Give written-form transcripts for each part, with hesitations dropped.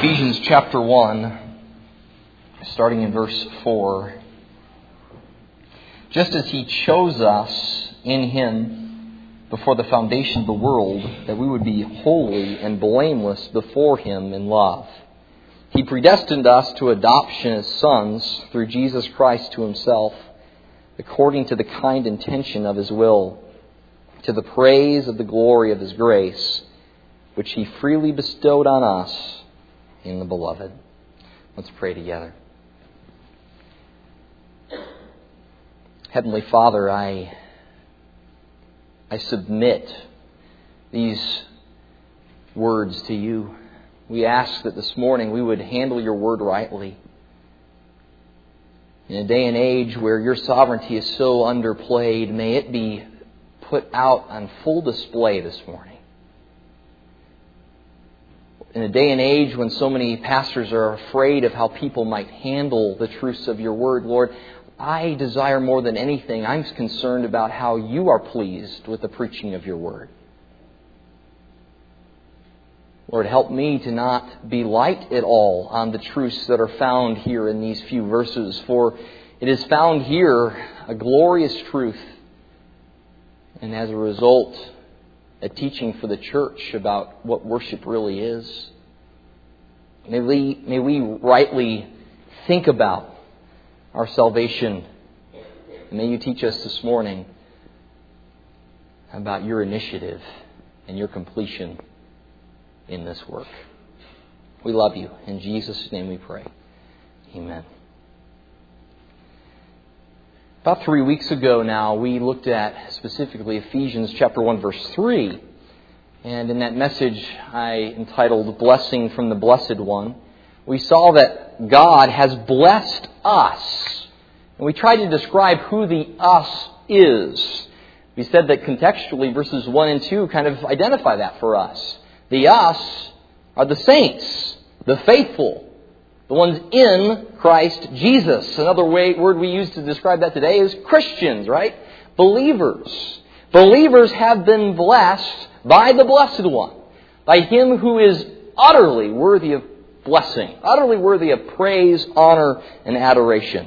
Ephesians chapter 1, starting in verse 4. Just as He chose us in Him before the foundation of the world, that we would be holy and blameless before Him in love. He predestined us to adoption as sons through Jesus Christ to Himself, according to the kind intention of His will, to the praise of the glory of His grace, which He freely bestowed on us in the Beloved. Let's pray together. Heavenly Father, I submit these words to You. We ask that this morning we would handle Your word rightly. In a day and age where Your sovereignty is so underplayed, may it be put out on full display this morning. In a day and age when so many pastors are afraid of how people might handle the truths of Your word, Lord, I desire more than anything, I'm concerned about how You are pleased with the preaching of Your word. Lord, help me to not be light at all on the truths that are found here in these few verses, for it is found here a glorious truth, and as a result, a teaching for the church about what worship really is. May we rightly think about our salvation. And may You teach us this morning about Your initiative and Your completion in this work. We love You. In Jesus' name we pray. Amen. About 3 weeks ago now, we looked at specifically Ephesians chapter 1, verse 3. And in that message I entitled Blessing from the Blessed One, we saw that God has blessed us. And we tried to describe who the us is. We said that contextually verses 1 and 2 kind of identify that for us. The us are the saints, the faithful, the ones in Christ Jesus. Another word we use to describe that today is Christians, right? Believers. Believers have been blessed by the Blessed One, by Him who is utterly worthy of blessing, utterly worthy of praise, honor, and adoration.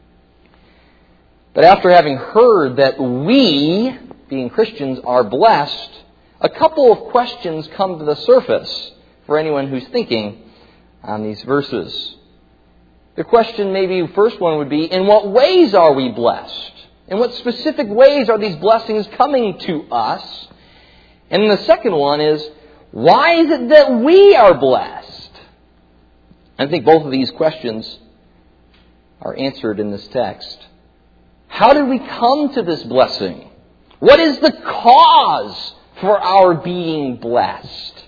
But after having heard that we, being Christians, are blessed, a couple of questions come to the surface for anyone who's thinking on these verses. The question, maybe first one would be, in what ways are we blessed? In what specific ways are these blessings coming to us? And the second one is, why is it that we are blessed? I think both of these questions are answered in this text. How did we come to this blessing? What is the cause for our being blessed?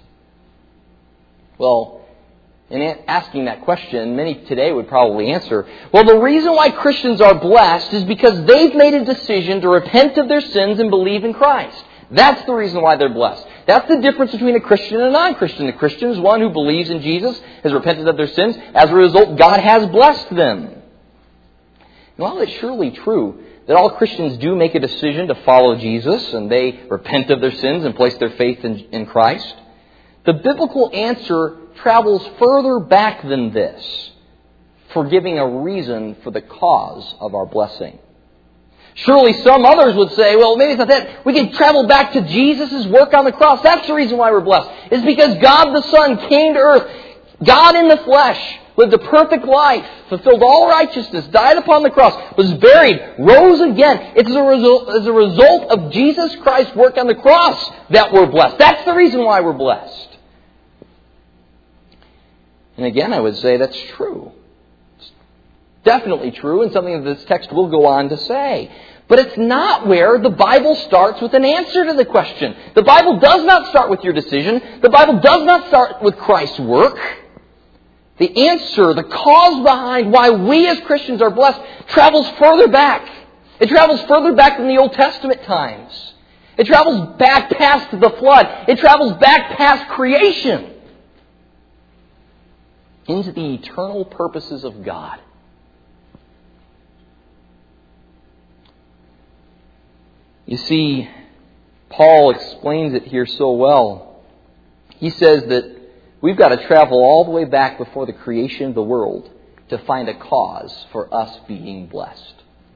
Well, in asking that question, many today would probably answer, well, the reason why Christians are blessed is because they've made a decision to repent of their sins and believe in Christ. That's the reason why they're blessed. That's the difference between a Christian and a non-Christian. A Christian is one who believes in Jesus, has repented of their sins. As a result, God has blessed them. And while it's surely true that all Christians do make a decision to follow Jesus and they repent of their sins and place their faith in Christ, the biblical answer travels further back than this for giving a reason for the cause of our blessing. Surely some others would say, well, maybe it's not that. We can travel back to Jesus' work on the cross. That's the reason why we're blessed. It's because God the Son came to earth. God in the flesh lived a perfect life, fulfilled all righteousness, died upon the cross, was buried, rose again. It's as a result of Jesus Christ's work on the cross that we're blessed. That's the reason why we're blessed. And again, I would say that's true. It's definitely true, and something that this text will go on to say. But it's not where the Bible starts with an answer to the question. The Bible does not start with your decision. The Bible does not start with Christ's work. The answer, the cause behind why we as Christians are blessed, travels further back. It travels further back than the Old Testament times. It travels back past the flood. It travels back past creation into the eternal purposes of God. You see, Paul explains it here so well. He says that we've got to travel all the way back before the creation of the world to find a cause for us being blessed.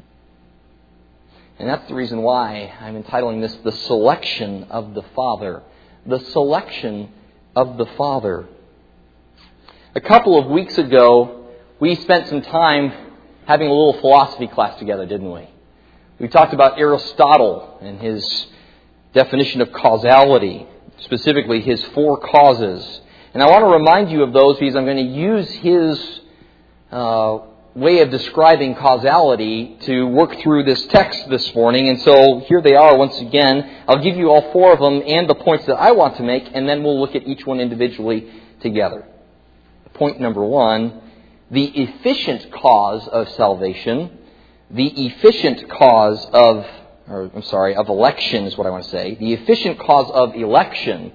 And that's the reason why I'm entitling this The Selection of the Father. The Selection of the Father. A couple of weeks ago, we spent some time having a little philosophy class together, didn't we? We talked about Aristotle and his definition of causality, specifically his 4 causes. And I want to remind you of those because I'm going to use his way of describing causality to work through this text this morning. And so here they are once again. I'll give you all 4 of them and the points that I want to make, and then we'll look at each one individually together. Point number 1, the efficient cause of salvation. The efficient cause of election is what I want to say. The efficient cause of election.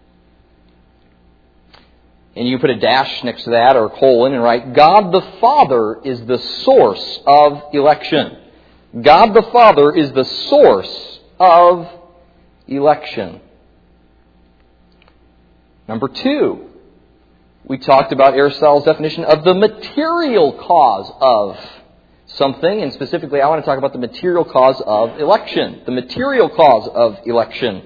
And you put a dash next to that or a colon and write, God the Father is the source of election. God the Father is the source of election. Number 2, we talked about Aristotle's definition of the material cause of something, and specifically I want to talk about the material cause of election. The material cause of election.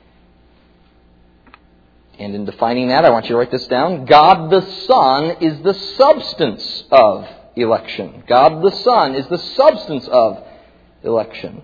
And in defining that, I want you to write this down. God the Son is the substance of election. God the Son is the substance of election.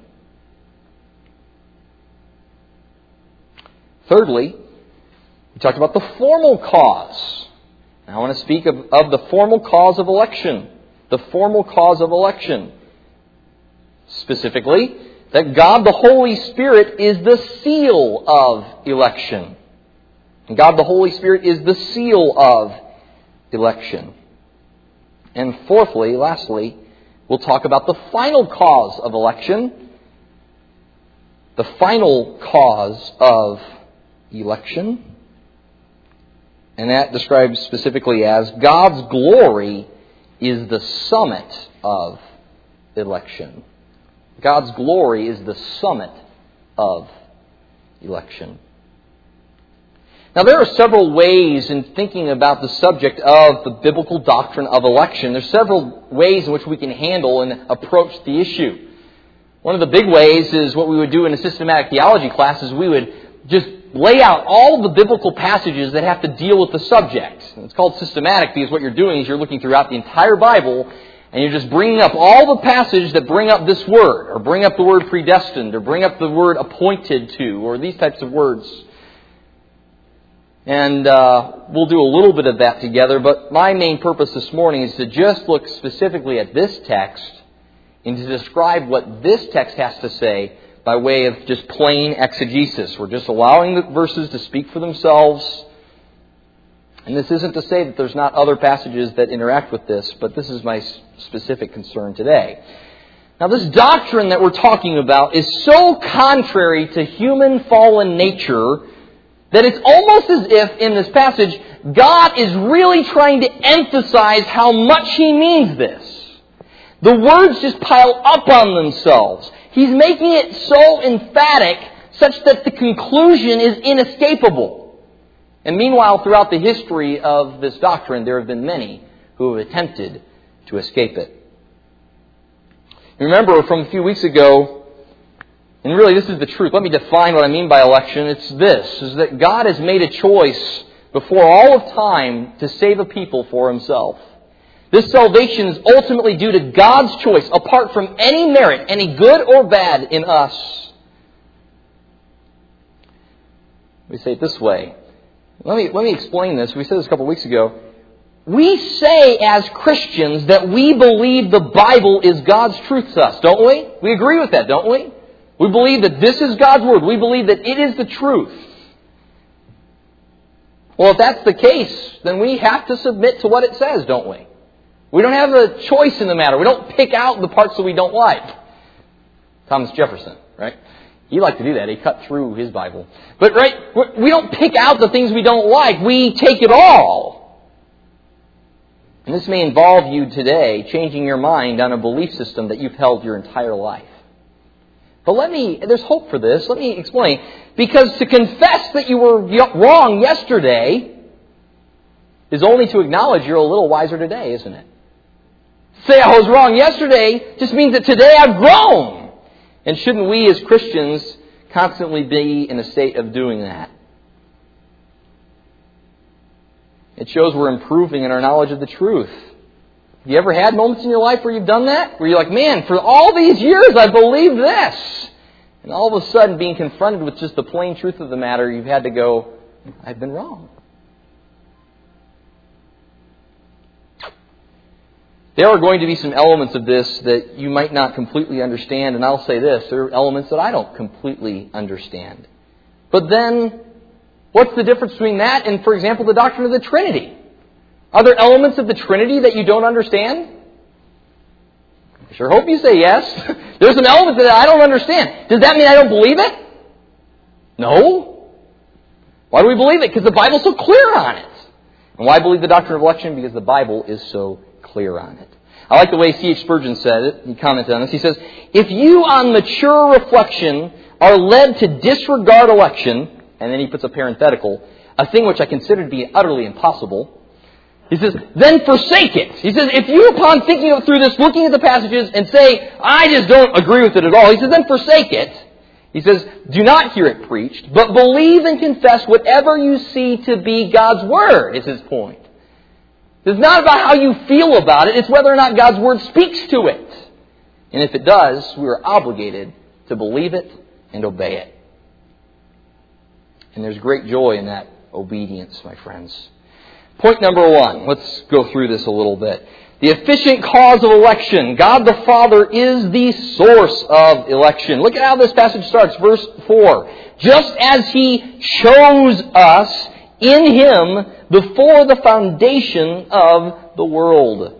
Thirdly, we talked about the formal cause. Now I want to speak of the formal cause of election. The formal cause of election. Specifically, that God the Holy Spirit is the seal of election. And God the Holy Spirit is the seal of election. And lastly, we'll talk about the final cause of election. The final cause of election. And that describes specifically as God's glory is the summit of election. God's glory is the summit of election. Now, there are several ways in thinking about the subject of the biblical doctrine of election. There's several ways in which we can handle and approach the issue. One of the big ways is what we would do in a systematic theology class is we would just lay out all of the biblical passages that have to deal with the subject. And it's called systematic because what you're doing is you're looking throughout the entire Bible and you're just bringing up all the passages that bring up this word, or bring up the word predestined, or bring up the word appointed to, or these types of words. And we'll do a little bit of that together, but my main purpose this morning is to just look specifically at this text and to describe what this text has to say by way of just plain exegesis. We're just allowing the verses to speak for themselves. And this isn't to say that there's not other passages that interact with this, but this is my specific concern today. Now, this doctrine that we're talking about is so contrary to human fallen nature that it's almost as if, in this passage, God is really trying to emphasize how much He means this. The words just pile up on themselves. He's making it so emphatic such that the conclusion is inescapable. And meanwhile, throughout the history of this doctrine, there have been many who have attempted to escape it. Remember from a few weeks ago, and really this is the truth. Let me define what I mean by election. It's this, is that God has made a choice before all of time to save a people for Himself. This salvation is ultimately due to God's choice, apart from any merit, any good or bad in us. We say it this way. Let me explain this. We said this a couple of weeks ago. We say as Christians that we believe the Bible is God's truth to us, don't we? We agree with that, don't we? We believe that this is God's Word. We believe that it is the truth. Well, if that's the case, then we have to submit to what it says, don't we? We don't have a choice in the matter. We don't pick out the parts that we don't like. Thomas Jefferson, right? He liked to do that. He cut through his Bible. But, right, we don't pick out the things we don't like. We take it all. And this may involve you today changing your mind on a belief system that you've held your entire life. But there's hope for this. Let me explain. Because to confess that you were wrong yesterday is only to acknowledge you're a little wiser today, isn't it? Say I was wrong yesterday just means that today I've grown. And shouldn't we as Christians constantly be in a state of doing that? It shows we're improving in our knowledge of the truth. Have you ever had moments in your life where you've done that? Where you're like, man, for all these years I believed this. And all of a sudden, being confronted with just the plain truth of the matter, you've had to go, I've been wrong. There are going to be some elements of this that you might not completely understand. And I'll say this, there are elements that I don't completely understand. But then, what's the difference between that and, for example, the doctrine of the Trinity? Are there elements of the Trinity that you don't understand? I sure hope you say yes. There's some elements that I don't understand. Does that mean I don't believe it? No. Why do we believe it? Because the Bible's so clear on it. And why believe the doctrine of election? Because the Bible is so clear on it. I like the way C.H. Spurgeon said it. He commented on this. He says, if you on mature reflection are led to disregard election, and then he puts a parenthetical, a thing which I consider to be utterly impossible, he says, then forsake it. He says, if you upon thinking through this, looking at the passages and say, I just don't agree with it at all, he says, then forsake it. He says, do not hear it preached, but believe and confess whatever you see to be God's Word, is his point. It's not about how you feel about it, it's whether or not God's Word speaks to it. And if it does, we are obligated to believe it and obey it. And there's great joy in that obedience, my friends. Point number 1. Let's go through this a little bit. The efficient cause of election. God the Father is the source of election. Look at how this passage starts. Verse 4. Just as He chose us in Him before the foundation of the world.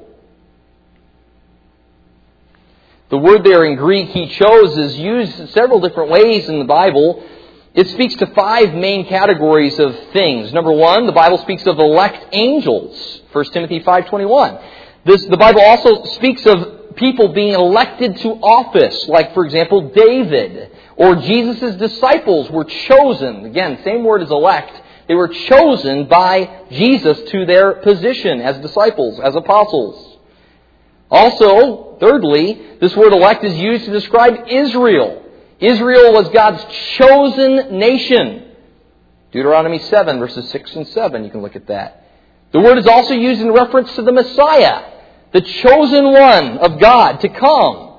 The word there in Greek, He chose, is used in several different ways in the Bible. It speaks to 5 main categories of things. Number 1, the Bible speaks of elect angels. 1 Timothy 5:21. The Bible also speaks of people being elected to office, like, for example, David. Or Jesus' disciples were chosen. Again, same word as elect. They were chosen by Jesus to their position as disciples, as apostles. Also, thirdly, this word elect is used to describe Israel. Israel was God's chosen nation. Deuteronomy 7, verses 6 and 7, you can look at that. The word is also used in reference to the Messiah, the chosen one of God to come.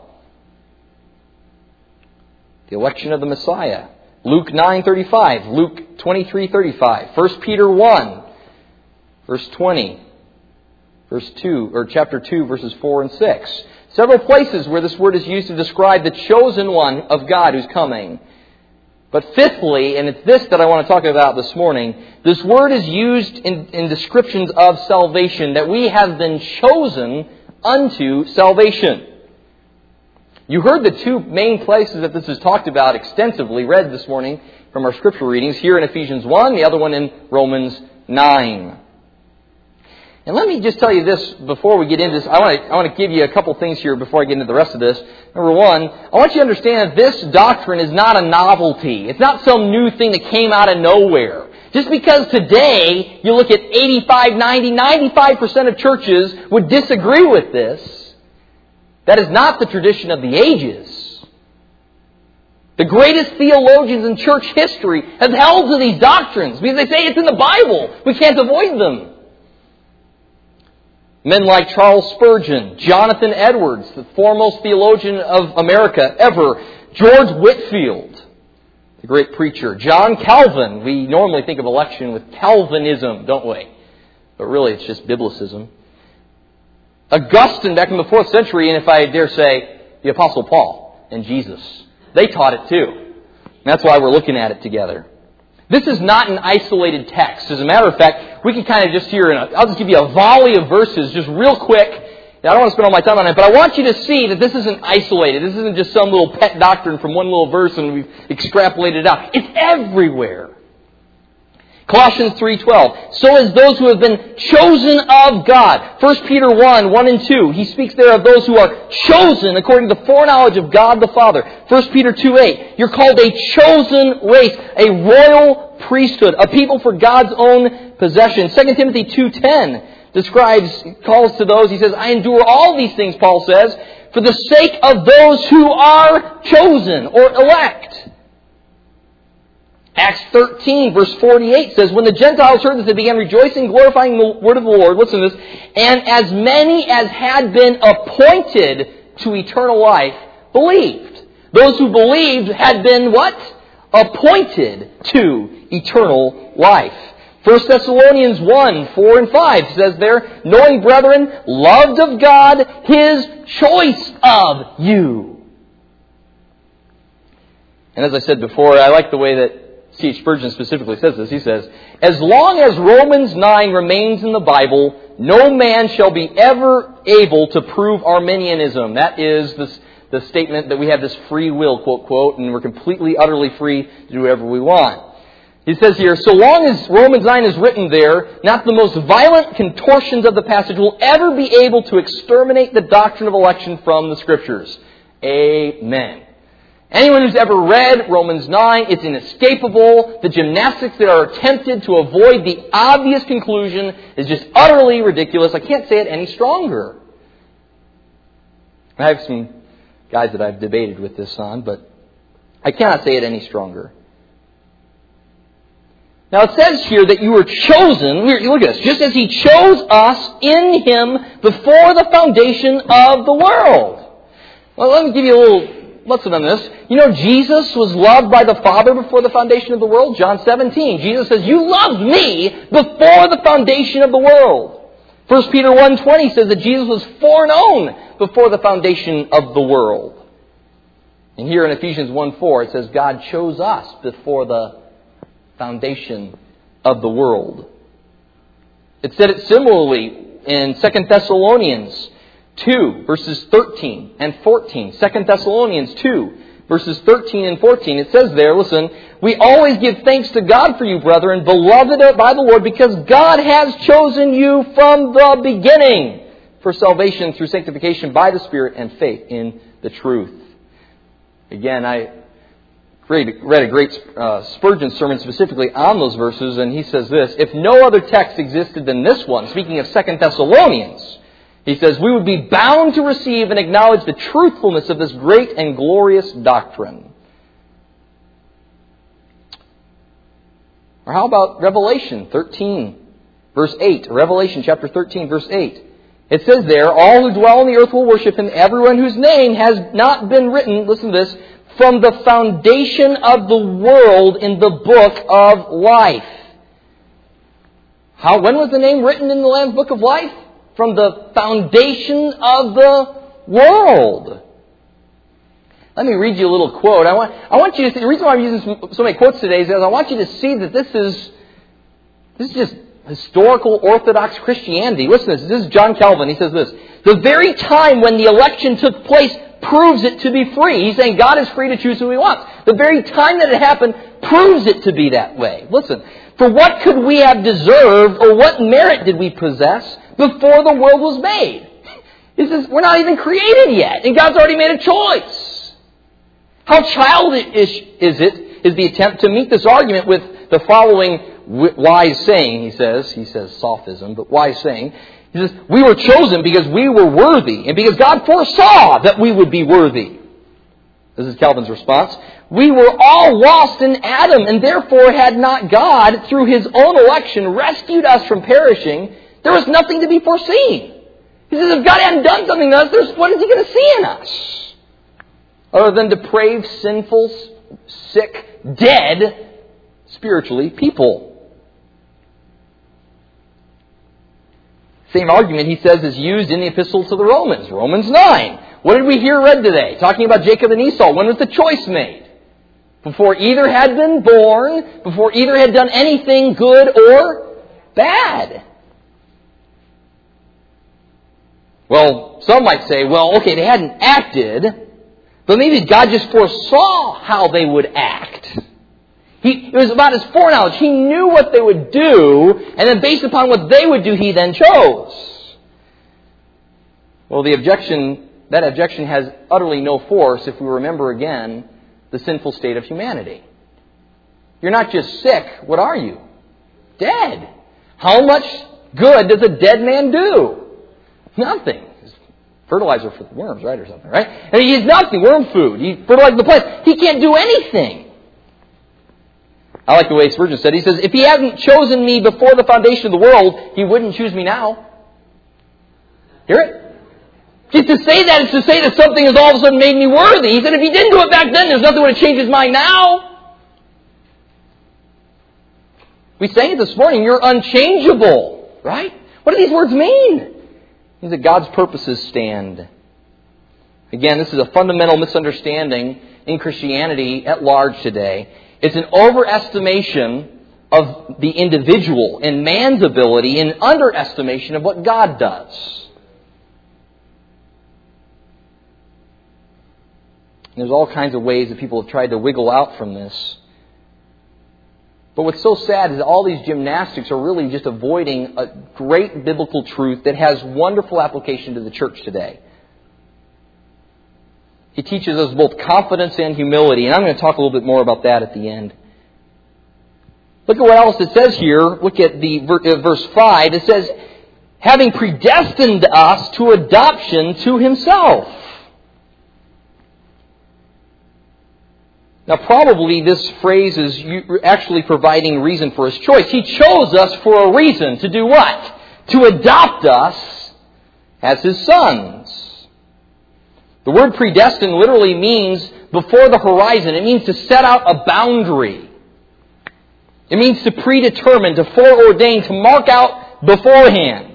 The election of the Messiah. Luke 9:35, Luke 23:35, 1 Peter 1, verse 20, verse 2, or chapter 2, verses 4 and 6. Several places where this word is used to describe the chosen one of God who's coming. But fifthly, and it's this that I want to talk about this morning, this word is used in descriptions of salvation, that we have been chosen unto salvation. You heard the 2 main places that this is talked about extensively, read this morning from our scripture readings, here in Ephesians 1, the other one in Romans 9. And let me just tell you this before we get into this. I want to give you a couple things here before I get into the rest of this. Number 1, I want you to understand that this doctrine is not a novelty. It's not some new thing that came out of nowhere. Just because today you look at 85, 90, 95% of churches would disagree with this, that is not the tradition of the ages. The greatest theologians in church history have held to these doctrines because they say it's in the Bible. We can't avoid them. Men like Charles Spurgeon, Jonathan Edwards, the foremost theologian of America ever, George Whitefield, the great preacher, John Calvin. We normally think of election with Calvinism, don't we? But really it's just Biblicism. Augustine back in the 4th century, and if I dare say, the Apostle Paul and Jesus. They taught it too. And that's why we're looking at it together. This is not an isolated text. As a matter of fact, we can kind of just hear, I'll just give you a volley of verses just real quick. I don't want to spend all my time on it, but I want you to see that this isn't isolated. This isn't just some little pet doctrine from one little verse and we've extrapolated it out. It's everywhere. Colossians 3:12. So as those who have been chosen of God. 1 Peter 1 and 2. He speaks there of those who are chosen according to the foreknowledge of God the Father. 1 Peter 2:8. You're called a chosen race, a royal priesthood, a people for God's own possession. 2 Timothy 2:10 calls to those, he says, I endure all these things, Paul says, for the sake of those who are chosen or elect. Acts 13, verse 48 says, when the Gentiles heard this, they began rejoicing, glorifying the word of the Lord. Listen to this. And as many as had been appointed to eternal life believed. Those who believed had been what? Appointed to eternal life. 1 Thessalonians 1, 4 and 5 says there, knowing, brethren, loved of God, His choice of you. And as I said before, I like the way that C.H. Spurgeon specifically says this. He says, as long as Romans 9 remains in the Bible, no man shall be ever able to prove Arminianism. That is the statement that we have this free will, quote, quote, and we're completely, utterly free to do whatever we want. He says here, so long as Romans 9 is written there, not the most violent contortions of the passage will ever be able to exterminate the doctrine of election from the Scriptures. Amen. Anyone who's ever read Romans 9, it's inescapable. The gymnastics that are attempted to avoid the obvious conclusion is just utterly ridiculous. I can't say it any stronger. I have some guys that I've debated with this on, but I cannot say it any stronger. Now it says here that you were chosen, look at this, just as He chose us in Him before the foundation of the world. Well, let me give you a little lesson on this. You know, Jesus was loved by the Father before the foundation of the world. John 17. Jesus says, you loved me before the foundation of the world. 1 Peter 1:20 says that Jesus was foreknown before the foundation of the world. And here in Ephesians 1:4 it says God chose us before the foundation of the world. It said it similarly in 2 Thessalonians 2, verses 13 and 14. 2 Thessalonians 2, verses 13 and 14. It says there, listen, we always give thanks to God for you, brethren, beloved by the Lord, because God has chosen you from the beginning for salvation through sanctification by the Spirit and faith in the truth. Again, I read a great Spurgeon sermon specifically on those verses, and he says this, if no other text existed than this one, speaking of 2 Thessalonians, he says, we would be bound to receive and acknowledge the truthfulness of this great and glorious doctrine. Or how about Revelation 13, verse 8? Revelation chapter 13, verse 8. It says there, all who dwell on the earth will worship Him, everyone whose name has not been written, listen to this, from the foundation of the world in the book of life. When was the name written in the Lamb's book of life? From the foundation of the world. Let me read you a little quote. I want you to see, the reason why I'm using so many quotes today is I want you to see that this is just historical Orthodox Christianity. Listen to this. This is John Calvin. He says this. The very time when the election took place proves it to be free. He's saying God is free to choose who He wants. The very time that it happened proves it to be that way. Listen. For what could we have deserved, or what merit did we possess before the world was made? He says, we're not even created yet, and God's already made a choice. How childish is the attempt to meet this argument with the following wise saying, he says sophism, but wise saying. He says, we were chosen because we were worthy, and because God foresaw that we would be worthy. This is Calvin's response. We were all lost in Adam, and therefore had not God, through His own election, rescued us from perishing, there was nothing to be foreseen. He says, if God hadn't done something to us, what is He going to see in us? Other than depraved, sinful, sick, dead, spiritually, people. Same argument, he says, is used in the Epistle to the Romans. Romans 9. What did we hear read today? Talking about Jacob and Esau. When was the choice made? Before either had been born, before either had done anything good or bad. Well, some might say, well, okay, they hadn't acted, but maybe God just foresaw how they would act. It was about His foreknowledge. He knew what they would do, and then based upon what they would do, He then chose. Well, that objection has utterly no force if we remember again the sinful state of humanity. You're not just sick, what are you? Dead. How much good does a dead man do? Nothing. It's fertilizer for the worms, right, or something, right? And he's nothing. Worm food. He fertilizes the plant. He can't do anything. I like the way Spurgeon said. He says, if he hadn't chosen me before the foundation of the world, he wouldn't choose me now. Hear it? Just to say that is to say that something has all of a sudden made me worthy. He said, if he didn't do it back then, there's nothing that would change his mind now. We sang it this morning, you're unchangeable, right? What do these words mean? It means that God's purposes stand. Again, this is a fundamental misunderstanding in Christianity at large today. It's an overestimation of the individual and man's ability and underestimation of what God does. There's all kinds of ways that people have tried to wiggle out from this. But what's so sad is that all these gymnastics are really just avoiding a great biblical truth that has wonderful application to the church today. He teaches us both confidence and humility, and I'm going to talk a little bit more about that at the end. Look at what else it says here. Look at the verse 5. It says, having predestined us to adoption to Himself. Now, probably this phrase is actually providing reason for His choice. He chose us for a reason. To do what? To adopt us as His sons. The word predestined literally means before the horizon. It means to set out a boundary. It means to predetermine, to foreordain, to mark out beforehand.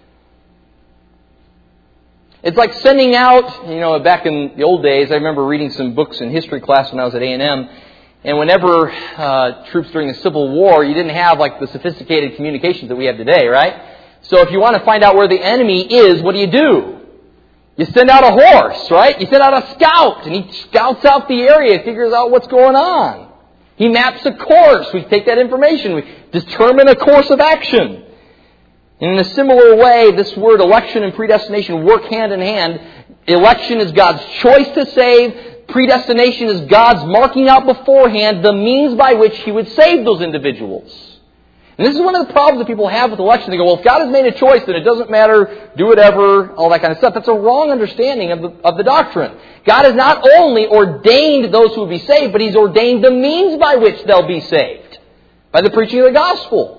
It's like sending out, back in the old days, I remember reading some books in history class when I was at A&M, and whenever troops during the Civil War, you didn't have like the sophisticated communications that we have today, right? So if you want to find out where the enemy is, what do? You send out a horse, right? You send out a scout, and he scouts out the area, figures out what's going on. He maps a course. We take that information. We determine a course of action. And in a similar way, this word election and predestination work hand in hand. Election is God's choice to save. Predestination is God's marking out beforehand the means by which He would save those individuals. And this is one of the problems that people have with election. They go, well, if God has made a choice, then it doesn't matter, do whatever, all that kind of stuff. That's a wrong understanding of the doctrine. God has not only ordained those who will be saved, but He's ordained the means by which they'll be saved. By the preaching of the gospel.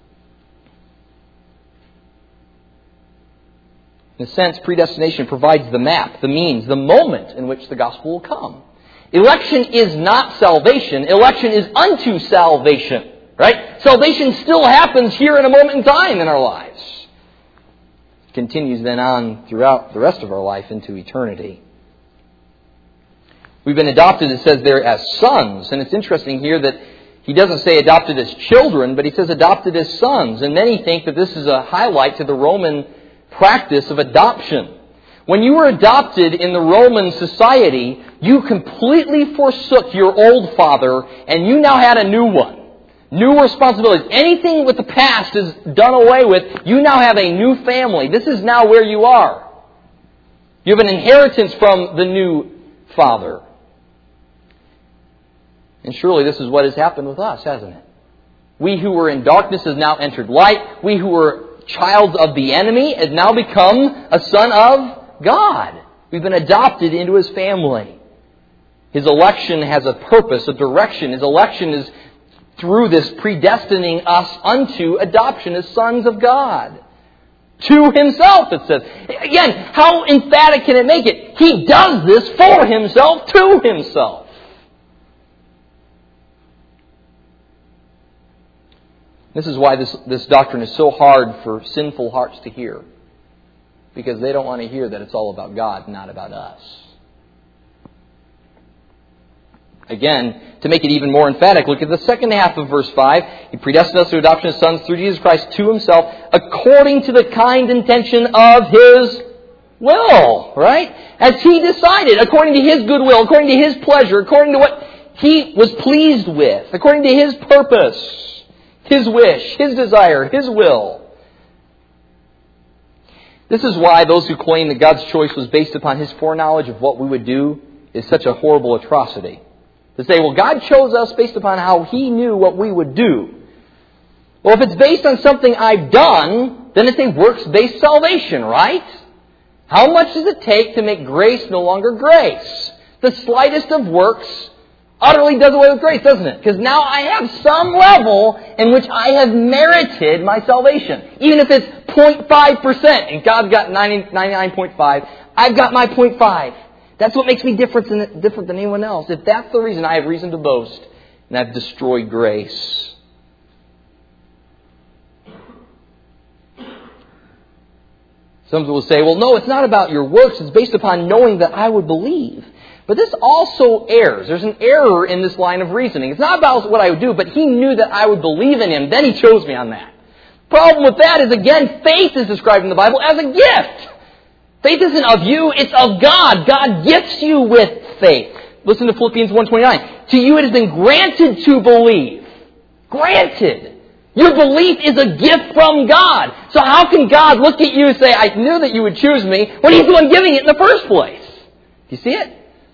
In a sense, predestination provides the map, the means, the moment in which the gospel will come. Election is not salvation. Election is unto salvation. Right? Salvation still happens here in a moment in time in our lives. It continues then on throughout the rest of our life into eternity. We've been adopted, it says there, as sons. And it's interesting here that he doesn't say adopted as children, but he says adopted as sons. And many think that this is a highlight to the Roman practice of adoption. When you were adopted in the Roman society, you completely forsook your old father and you now had a new one. New responsibilities. Anything with the past is done away with. You now have a new family. This is now where you are. You have an inheritance from the new father. And surely this is what has happened with us, hasn't it? We who were in darkness have now entered light. We who were child of the enemy has now become a son of God. We've been adopted into His family. His election has a purpose, a direction. His election is through this predestining us unto adoption as sons of God. To Himself, it says. Again, how emphatic can it make it? He does this for Himself, to Himself. This is why this doctrine is so hard for sinful hearts to hear. Because they don't want to hear that it's all about God, not about us. Again, to make it even more emphatic, look at the second half of verse 5. He predestined us to adoption as sons through Jesus Christ to Himself, according to the kind intention of His will. Right? As He decided, according to His good will, according to His pleasure, according to what He was pleased with, according to His purpose. His wish, His desire, His will. This is why those who claim that God's choice was based upon His foreknowledge of what we would do is such a horrible atrocity. To say, well, God chose us based upon how He knew what we would do. Well, if it's based on something I've done, then it's a works-based salvation, right? How much does it take to make grace no longer grace? The slightest of works utterly does away with grace, doesn't it? Because now I have some level in which I have merited my salvation. Even if it's 0.5%, and God's got 99.5, I've got my 0.5. That's what makes me different than anyone else. If that's the reason, I have reason to boast, and I've destroyed grace. Some will say, well, no, it's not about your works. It's based upon knowing that I would believe. But this also errs. There's an error in this line of reasoning. It's not about what I would do, but He knew that I would believe in Him. Then He chose me on that. Problem with that is, again, faith is described in the Bible as a gift. Faith isn't of you, it's of God. God gifts you with faith. Listen to Philippians 1:29. To you it has been granted to believe. Granted. Your belief is a gift from God. So how can God look at you and say, I knew that you would choose me, when He's the one giving it in the first place? Do you see it?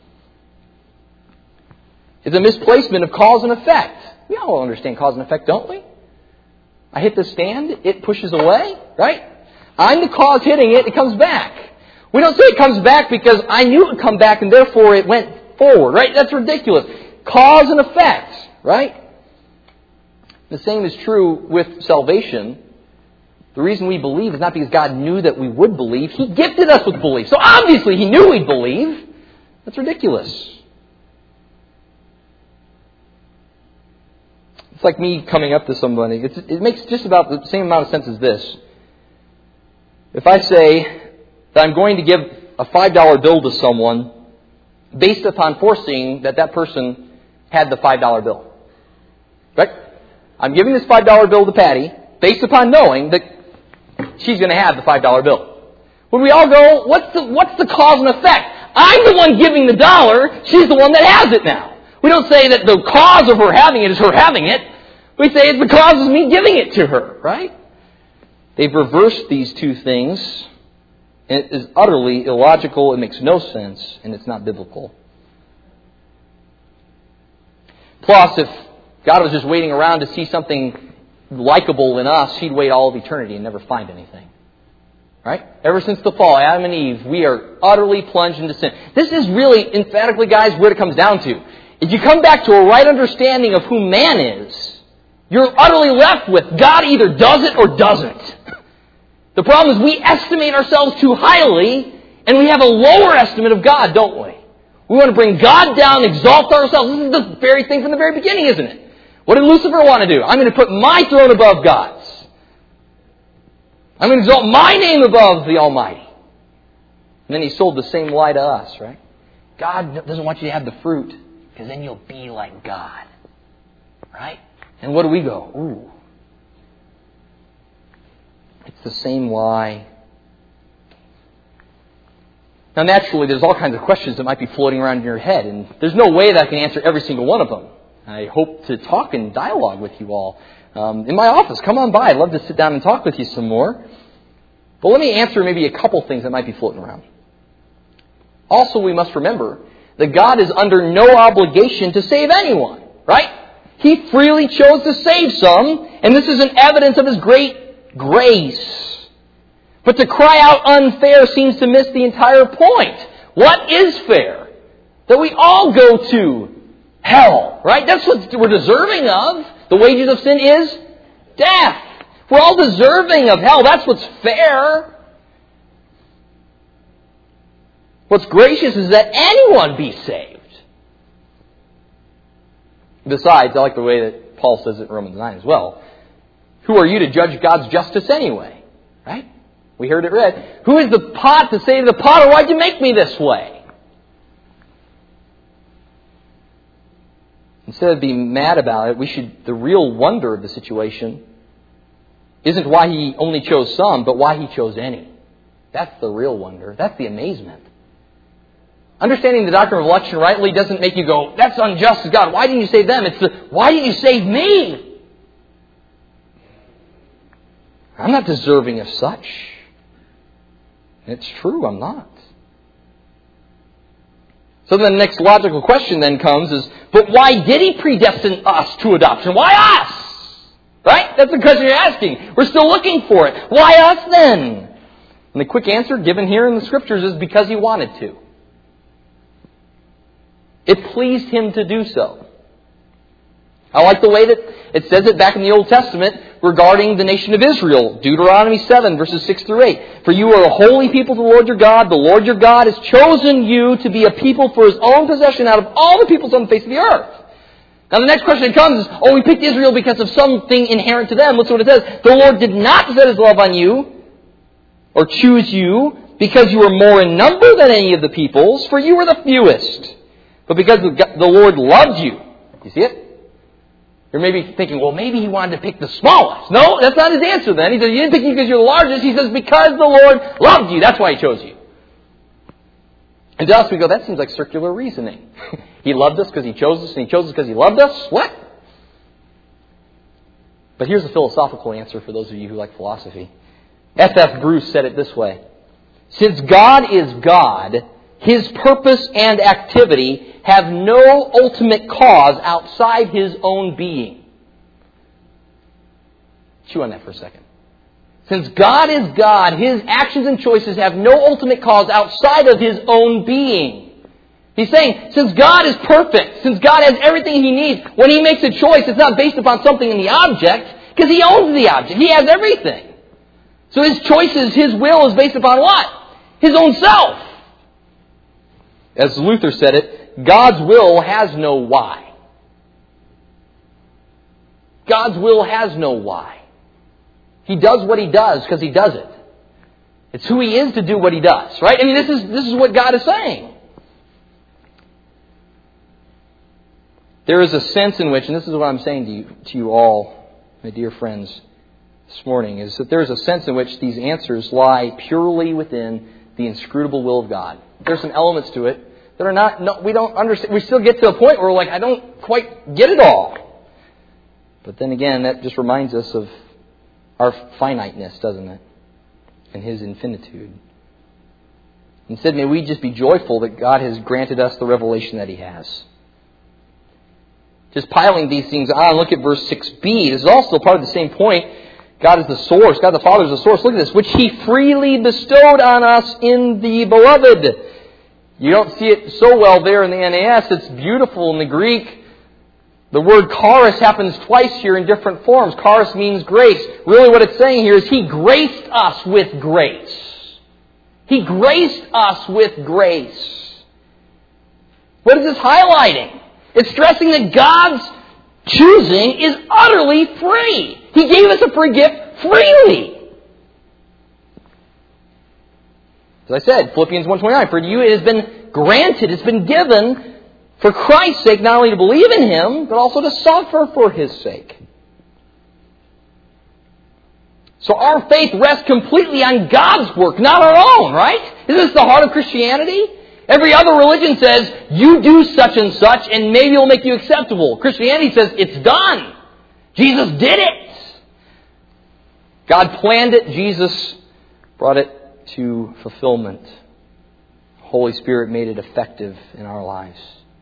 It's a misplacement of cause and effect. We all understand cause and effect, don't we? I hit the stand, it pushes away, right? I'm the cause hitting it, it comes back. We don't say it comes back because I knew it would come back and therefore it went forward, right? That's ridiculous. Cause and effect, right? The same is true with salvation. The reason we believe is not because God knew that we would believe. He gifted us with belief. So obviously He knew we'd believe. That's ridiculous. It's like me coming up to somebody. It makes just about the same amount of sense as this. If I say that I'm going to give a $5 bill to someone based upon foreseeing that that person had the $5 bill. Right? I'm giving this $5 bill to Patty based upon knowing that she's going to have the $5 bill. When we all go, what's the cause and effect? I'm the one giving the dollar. She's the one that has it now. We don't say that the cause of her having it is her having it. We say it's the cause of me giving it to her, right? They've reversed these two things. And it is utterly illogical. It makes no sense. And it's not biblical. Plus, if God was just waiting around to see something likable in us, He'd wait all of eternity and never find anything. Right? Ever since the fall, Adam and Eve, we are utterly plunged into sin. This is really, emphatically, guys, what it comes down to. If you come back to a right understanding of who man is, you're utterly left with God either does it or doesn't. The problem is we estimate ourselves too highly, and we have a lower estimate of God, don't we? We want to bring God down, exalt ourselves. This is the very thing from the very beginning, isn't it? What did Lucifer want to do? I'm going to put my throne above God's. I'm going to exalt my name above the Almighty. And then he sold the same lie to us, right? God doesn't want you to have the fruit, because then you'll be like God. Right? And what do we go? Ooh. It's the same lie. Now, naturally, there's all kinds of questions that might be floating around in your head, and there's no way that I can answer every single one of them. I hope to talk and dialogue with you all. In my office, come on by. I'd love to sit down and talk with you some more. But let me answer maybe a couple things that might be floating around. Also, we must remember that God is under no obligation to save anyone, right? He freely chose to save some, and this is an evidence of His great grace. But to cry out unfair seems to miss the entire point. What is fair? That we all go to hell, right? That's what we're deserving of. The wages of sin is death. We're all deserving of hell. That's what's fair. What's gracious is that anyone be saved. Besides, I like the way that Paul says it in Romans 9 as well. Who are you to judge God's justice anyway? Right? We heard it read. Who is the pot to say to the potter, why'd you make me this way? Instead of being mad about it, the real wonder of the situation isn't why He only chose some, but why He chose any. That's the real wonder. That's the amazement. Understanding the doctrine of election rightly doesn't make you go, that's unjust, God. Why didn't you save them? It's why didn't you save me? I'm not deserving of such. And it's true, I'm not. So then the next logical question then comes is, but why did He predestine us to adoption? Why us? Right? That's the question you're asking. We're still looking for it. Why us then? And the quick answer given here in the Scriptures is because He wanted to. It pleased Him to do so. I like the way that it says it back in the Old Testament regarding the nation of Israel. Deuteronomy 7, verses 6 through 8. For you are a holy people to the Lord your God. The Lord your God has chosen you to be a people for His own possession out of all the peoples on the face of the earth. Now the next question that comes is, we picked Israel because of something inherent to them. Listen to what it says. The Lord did not set His love on you, or choose you, because you were more in number than any of the peoples, for you were the fewest. But because the Lord loved you. You see it? You're maybe thinking, well, maybe He wanted to pick the smallest. No, that's not His answer then. He says, you didn't pick you because you're the largest. He says, because the Lord loved you. That's why He chose you. And to us, we go, that seems like circular reasoning. He loved us because He chose us, and He chose us because He loved us? What? But here's a philosophical answer for those of you who like philosophy. F.F. Bruce said it this way. Since God is God, His purpose and activity have no ultimate cause outside His own being. Chew on that for a second. Since God is God, His actions and choices have no ultimate cause outside of His own being. He's saying, since God is perfect, since God has everything He needs, when He makes a choice, it's not based upon something in the object, because He owns the object. He has everything. So His choices, His will is based upon what? His own self. As Luther said it, God's will has no why. God's will has no why. He does what He does because He does it. It's who He is to do what He does, right? I mean, this is what God is saying. There is a sense in which, and this is what I'm saying to you all, my dear friends, this morning, is that there is a sense in which these answers lie purely within the inscrutable will of God. There's some elements to it that are not, no, we don't understand. We still get to a point where we're like, I don't quite get it all. But then again, that just reminds us of our finiteness, doesn't it? And His infinitude. Instead, may we just be joyful that God has granted us the revelation that He has. Just piling these things on, look at verse 6b. This is also part of the same point. God is the source. God the Father is the source. Look at this. Which He freely bestowed on us in the Beloved. You don't see it so well there in the NAS. It's beautiful in the Greek. The word charis happens twice here in different forms. Charis means grace. Really what it's saying here is He graced us with grace. He graced us with grace. What is this highlighting? It's stressing that God's choosing is utterly free. He gave us a free gift freely. As I said, Philippians 1:29, for you it has been granted, it's been given for Christ's sake, not only to believe in Him, but also to suffer for His sake. So our faith rests completely on God's work, not our own, right? Isn't this the heart of Christianity? Every other religion says, you do such and such, and maybe it'll make you acceptable. Christianity says, it's done. Jesus did it. God planned it. Jesus brought it to fulfillment. The Holy Spirit made it effective in our lives.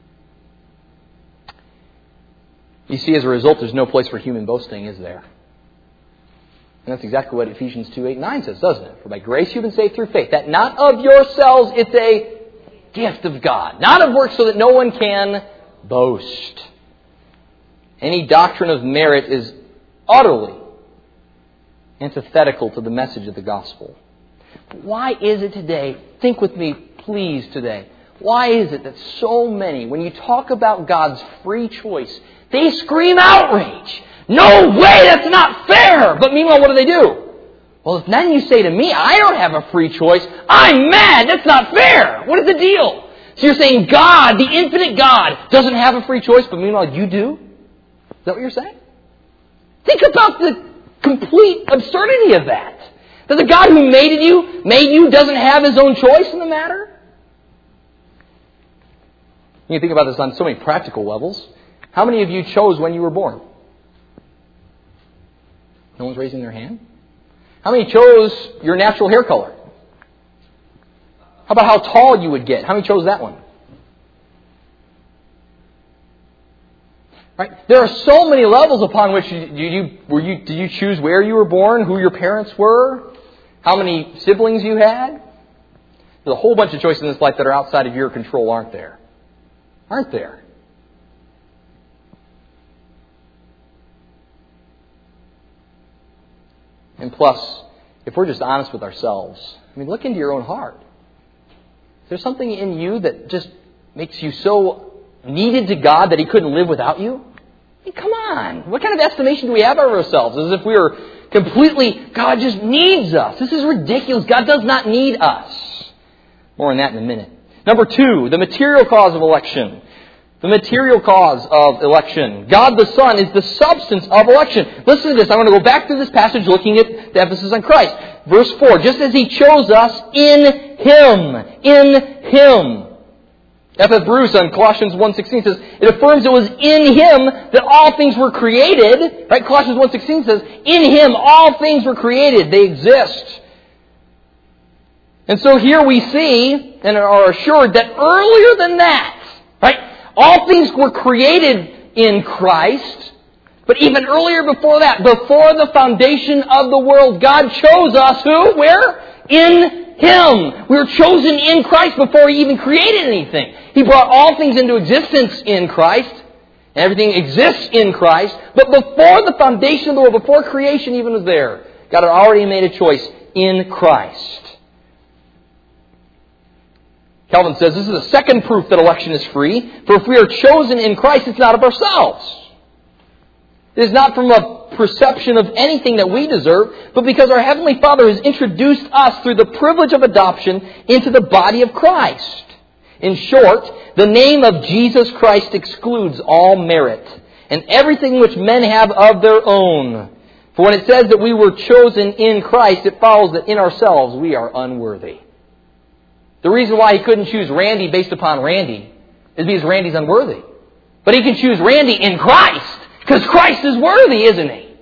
You see, as a result, there's no place for human boasting, is there? And that's exactly what Ephesians 2:8-9 says, doesn't it? For by grace you've been saved through faith. That not of yourselves, it's a gift of God. Not of works so that no one can boast. Any doctrine of merit is utterly antithetical to the message of the gospel. But why is it today, think with me please today, why is it that so many, when you talk about God's free choice, they scream outrage? No way, that's not fair! But meanwhile, what do? Well, if then you say to me, I don't have a free choice, I'm mad, that's not fair! What is the deal? So you're saying God, the infinite God, doesn't have a free choice, but meanwhile you do? Is that what you're saying? Think about the complete absurdity of that. That the God who made you, doesn't have His own choice in the matter? You can think about this on so many practical levels. How many of you chose when you were born? No one's raising their hand? How many chose your natural hair color? How about how tall you would get? How many chose that one? Right? There are so many levels upon which did you choose where you were born, who your parents were, how many siblings you had. There's a whole bunch of choices in this life that are outside of your control, aren't there? Aren't there? And plus, if we're just honest with ourselves, look into your own heart. Is there something in you that just makes you so needed to God that He couldn't live without you? Come on. What kind of estimation do we have of ourselves? As if we are completely, God just needs us. This is ridiculous. God does not need us. More on that in a minute. Number 2, the material cause of election. The material cause of election. God the Son is the substance of election. Listen to this. I'm going to go back to this passage looking at the emphasis on Christ. Verse 4, just as He chose us in Him. In Him. F.F. Bruce on Colossians 1:16 says, it affirms it was in Him that all things were created. Right? Colossians 1:16 says, in Him all things were created. They exist. And so here we see and are assured that earlier than that, right, all things were created in Christ. But even earlier before that, before the foundation of the world, God chose us who? Where? In Him. We were chosen in Christ before He even created anything. He brought all things into existence in Christ. And everything exists in Christ. But before the foundation of the world, before creation even was there, God had already made a choice in Christ. Calvin says this is a second proof that election is free. For if we are chosen in Christ, it's not of ourselves. It is not from a perception of anything that we deserve, but because our Heavenly Father has introduced us through the privilege of adoption into the body of Christ. In short, the name of Jesus Christ excludes all merit and everything which men have of their own. For when it says that we were chosen in Christ, it follows that in ourselves we are unworthy. The reason why He couldn't choose Randy based upon Randy is because Randy's unworthy. But He can choose Randy in Christ because Christ is worthy, isn't He?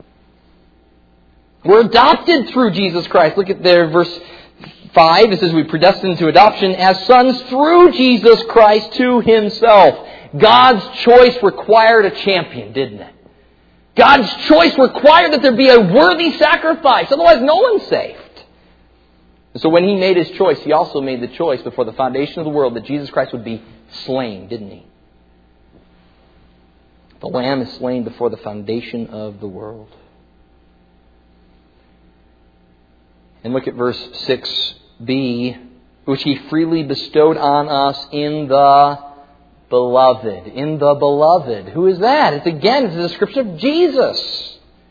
We're adopted through Jesus Christ. Look at there, verse 5. It says we predestined to adoption as sons through Jesus Christ to Himself. God's choice required a champion, didn't it? God's choice required that there be a worthy sacrifice. Otherwise, no one's saved. And so when He made His choice, He also made the choice before the foundation of the world that Jesus Christ would be slain, didn't He? The Lamb is slain before the foundation of the world. And look at verse 6b, which He freely bestowed on us in the Beloved. In the Beloved. Who is that? It's a description of Jesus.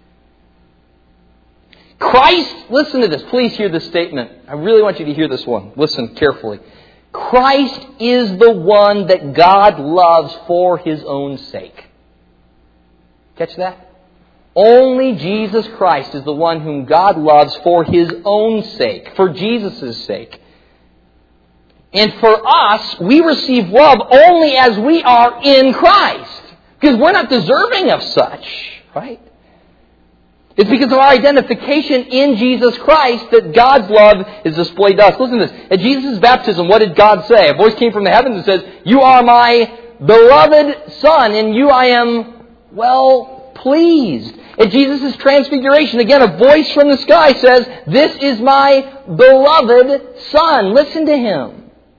Christ, listen to this. Please hear this statement. I really want you to hear this one. Listen carefully. Christ is the one that God loves for His own sake. Catch that? Only Jesus Christ is the one whom God loves for His own sake, for Jesus' sake. And for us, we receive love only as we are in Christ. Because we're not deserving of such, right? It's because of our identification in Jesus Christ that God's love is displayed to us. Listen to this. At Jesus' baptism, what did God say? A voice came from the heavens and says, "You are my beloved Son, in you I am well pleased." At Jesus' transfiguration, again, a voice from the sky says, "This is my beloved Son. Listen to Him."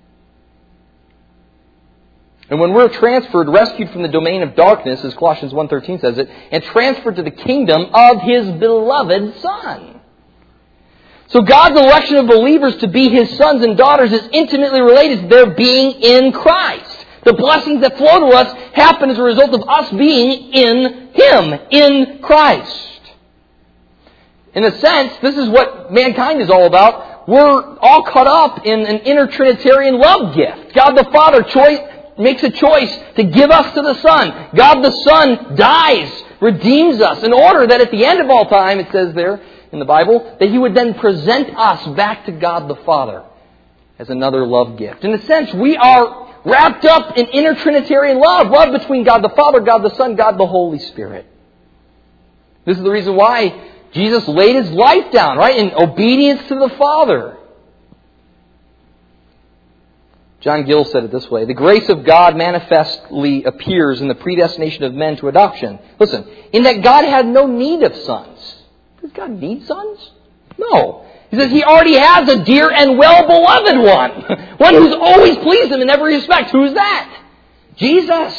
And when we're transferred, rescued from the domain of darkness, as Colossians 1:13 says it, and transferred to the kingdom of His beloved Son. So God's election of believers to be His sons and daughters is intimately related to their being in Christ. The blessings that flow to us happen as a result of us being in Him, in Christ. In a sense, this is what mankind is all about. We're all caught up in an inner Trinitarian love gift. God the Father makes a choice to give us to the Son. God the Son dies, redeems us, in order that at the end of all time, it says there in the Bible, that He would then present us back to God the Father as another love gift. In a sense, we are wrapped up in inner Trinitarian love between God the Father, God the Son, God the Holy Spirit. This is the reason why Jesus laid His life down, right, in obedience to the Father. John Gill said it this way: the grace of God manifestly appears in the predestination of men to adoption. Listen, in that God had no need of sons. Does God need sons? No. He says He already has a dear and well-beloved one. One who's always pleased Him in every respect. Who's that? Jesus.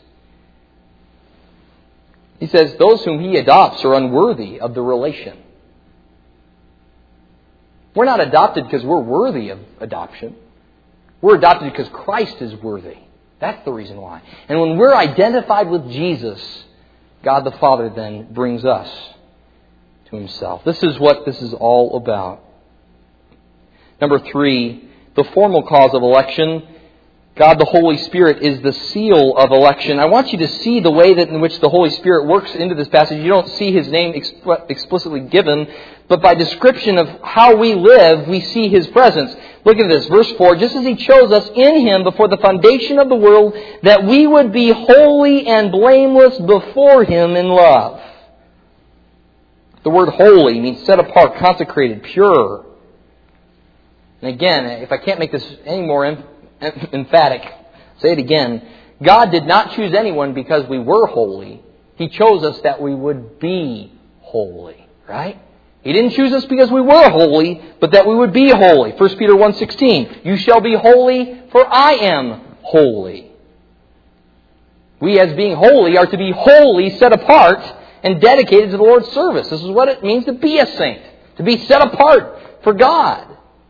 He says those whom He adopts are unworthy of the relation. We're not adopted because we're worthy of adoption. We're adopted because Christ is worthy. That's the reason why. And when we're identified with Jesus, God the Father then brings us to Himself. This is what this is all about. Number 3, the formal cause of election. God the Holy Spirit is the seal of election. I want you to see the way that in which the Holy Spirit works into this passage. You don't see His name explicitly given, but by description of how we live, we see His presence. Look at this, verse 4. Just as He chose us in Him before the foundation of the world, that we would be holy and blameless before Him in love. The word holy means set apart, consecrated, pure. And again, if I can't make this any more emphatic, say it again. God did not choose anyone because we were holy. He chose us that we would be holy. Right? He didn't choose us because we were holy, but that we would be holy. 1 Peter 1:16. You shall be holy, for I am holy. We as being holy are to be wholly set apart and dedicated to the Lord's service. This is what it means to be a saint. To be set apart for God.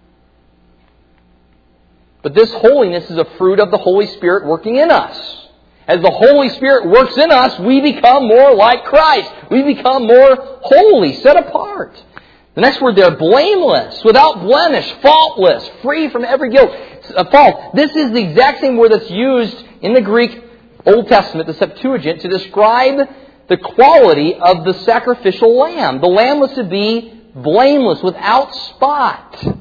But this holiness is a fruit of the Holy Spirit working in us. As the Holy Spirit works in us, we become more like Christ. We become more holy, set apart. The next word there, blameless, without blemish, faultless, free from every guilt, fault. This is the exact same word that's used in the Greek Old Testament, the Septuagint, to describe the quality of the sacrificial lamb. The lamb was to be blameless, without spot.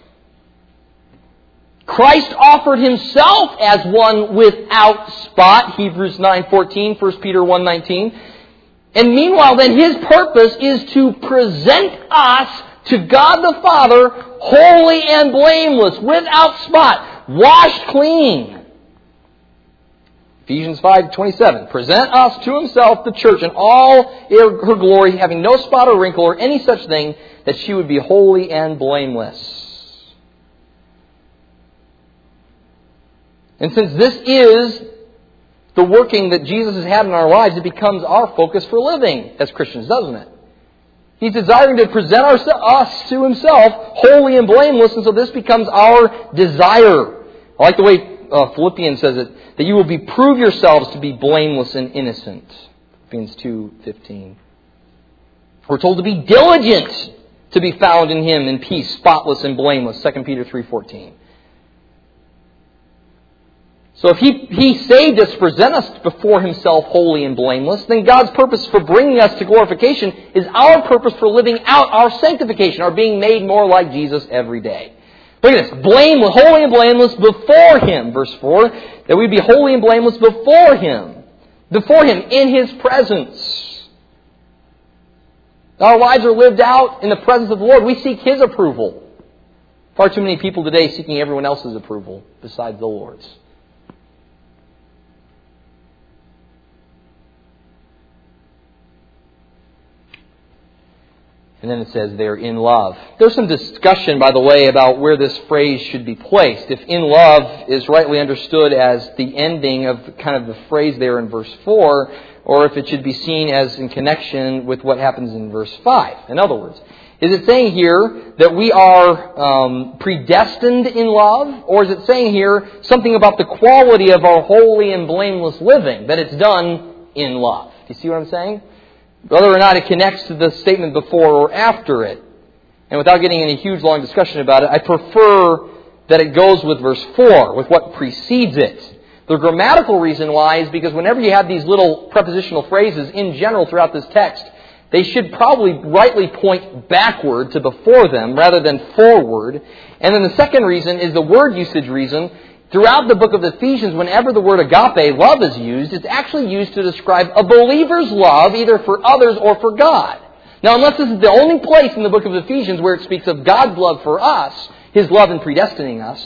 Christ offered Himself as one without spot, Hebrews 9:14, 1 Peter 1:19. And meanwhile, then, His purpose is to present us to God the Father holy and blameless, without spot, washed clean. Ephesians 5:27, present us to Himself, the church, in all her glory, having no spot or wrinkle or any such thing, that she would be holy and blameless. And since this is the working that Jesus has had in our lives, it becomes our focus for living as Christians, doesn't it? He's desiring to present us to Himself holy and blameless, and so this becomes our desire. I like the way Philippians says it, that you will prove yourselves to be blameless and innocent. Philippians 2:15. We're told to be diligent to be found in Him in peace, spotless and blameless. 2 Peter 3:14. So if He saved us to present us before Himself holy and blameless, then God's purpose for bringing us to glorification is our purpose for living out our sanctification, our being made more like Jesus every day. Look at this. Blameless, holy and blameless before Him, verse 4. That we be holy and blameless before Him. Before Him, in His presence. Our lives are lived out in the presence of the Lord. We seek His approval. Far too many people today seeking everyone else's approval besides the Lord's. And then it says they're in love. There's some discussion, by the way, about where this phrase should be placed. If in love is rightly understood as the ending of kind of the phrase there in verse 4, or if it should be seen as in connection with what happens in verse 5. In other words, is it saying here that we are predestined in love? Or is it saying here something about the quality of our holy and blameless living, that it's done in love? Do you see what I'm saying? Whether or not it connects to the statement before or after it. And without getting any huge long discussion about it, I prefer that it goes with verse 4, with what precedes it. The grammatical reason why is because whenever you have these little prepositional phrases in general throughout this text, they should probably rightly point backward to before them rather than forward. And then the second reason is the word usage reason. Throughout the book of Ephesians, whenever the word agape, love, is used, it's actually used to describe a believer's love either for others or for God. Now, unless this is the only place in the book of Ephesians where it speaks of God's love for us, His love in predestining us,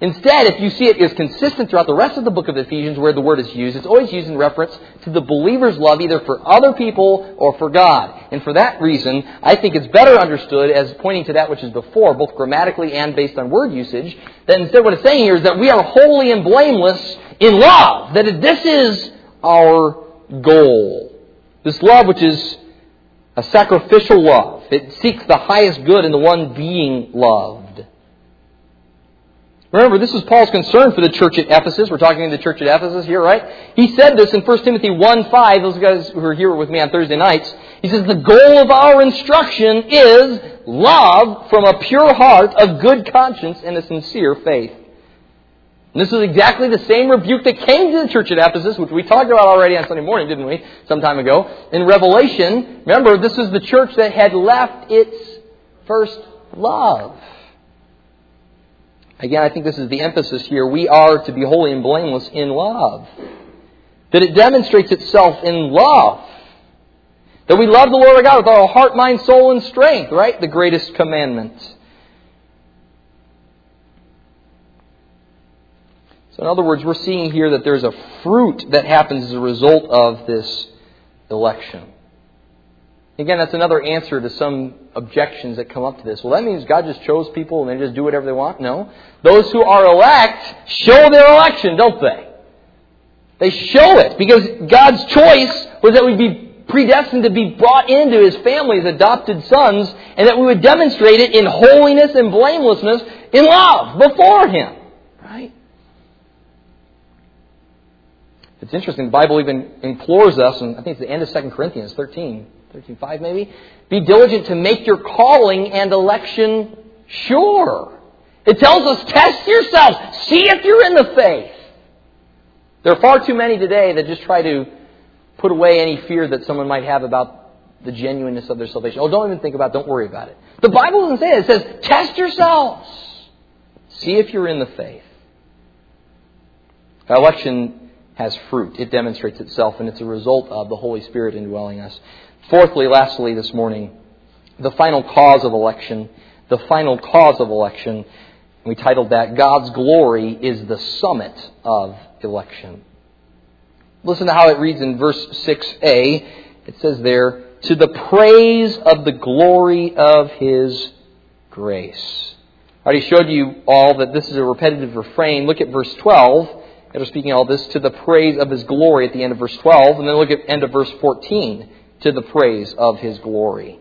Instead, if you see it is consistent throughout the rest of the book of Ephesians where the word is used, it's always used in reference to the believer's love either for other people or for God. And for that reason, I think it's better understood as pointing to that which is before, both grammatically and based on word usage, that instead what it's saying here is that we are holy and blameless in love. That this is our goal. This love which is a sacrificial love. It seeks the highest good in the one being loved. Remember, this is Paul's concern for the church at Ephesus. We're talking to the church at Ephesus here, right? He said this in 1 Timothy 1:5. Those guys who are here with me on Thursday nights. He says, the goal of our instruction is love from a pure heart, a good conscience, and a sincere faith. And this is exactly the same rebuke that came to the church at Ephesus, which we talked about already on Sunday morning, didn't we? Some time ago. In Revelation, remember, this is the church that had left its first love. Again, I think this is the emphasis here. We are to be holy and blameless in love. That it demonstrates itself in love. That we love the Lord our God with our heart, mind, soul, and strength, right? The greatest commandment. So in other words, we're seeing here that there's a fruit that happens as a result of this election. Again, that's another answer to some objections that come up to this. Well, that means God just chose people and they just do whatever they want? No. Those who are elect show their election, don't they? They show it because God's choice was that we'd be predestined to be brought into His family as adopted sons and that we would demonstrate it in holiness and blamelessness in love before Him. Right? It's interesting. The Bible even implores us, and I think it's the end of 2 Corinthians 13:5 maybe. Be diligent to make your calling and election sure. It tells us, test yourselves. See if you're in the faith. There are far too many today that just try to put away any fear that someone might have about the genuineness of their salvation. Oh, don't even think about it. Don't worry about it. The Bible doesn't say that. It says, test yourselves. See if you're in the faith. Election has fruit. It demonstrates itself, and it's a result of the Holy Spirit indwelling us. Fourthly, lastly this morning, the final cause of election. The final cause of election. We titled that, God's glory is the summit of election. Listen to how it reads in verse 6a. It says there, to the praise of the glory of His grace. I already showed you all that this is a repetitive refrain. Look at verse 12. After speaking all this, to the praise of His glory at the end of verse 12. And then look at end of verse 14. To the praise of His glory.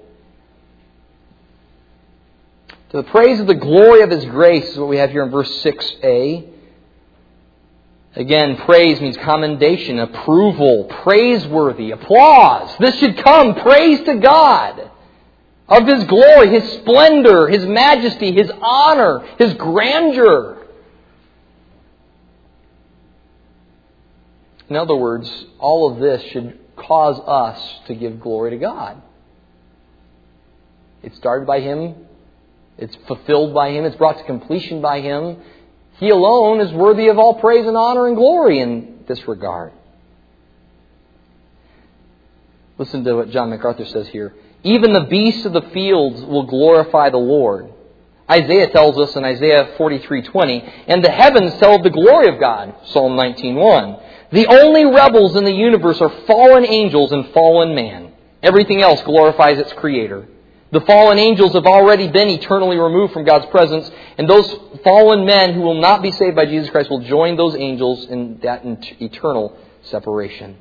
To the praise of the glory of His grace is what we have here in verse 6a. Again, praise means commendation, approval, praiseworthy, applause. This should come. Praise to God of His glory, His splendor, His majesty, His honor, His grandeur. In other words, all of this should cause us to give glory to God. It's started by Him. It's fulfilled by Him. It's brought to completion by Him. He alone is worthy of all praise and honor and glory in this regard. Listen to what John MacArthur says here. Even the beasts of the fields will glorify the Lord. Isaiah tells us in Isaiah 43:20, and the heavens tell of the glory of God, Psalm 19:1. The only rebels in the universe are fallen angels and fallen man. Everything else glorifies its Creator. The fallen angels have already been eternally removed from God's presence, and those fallen men who will not be saved by Jesus Christ will join those angels in that eternal separation.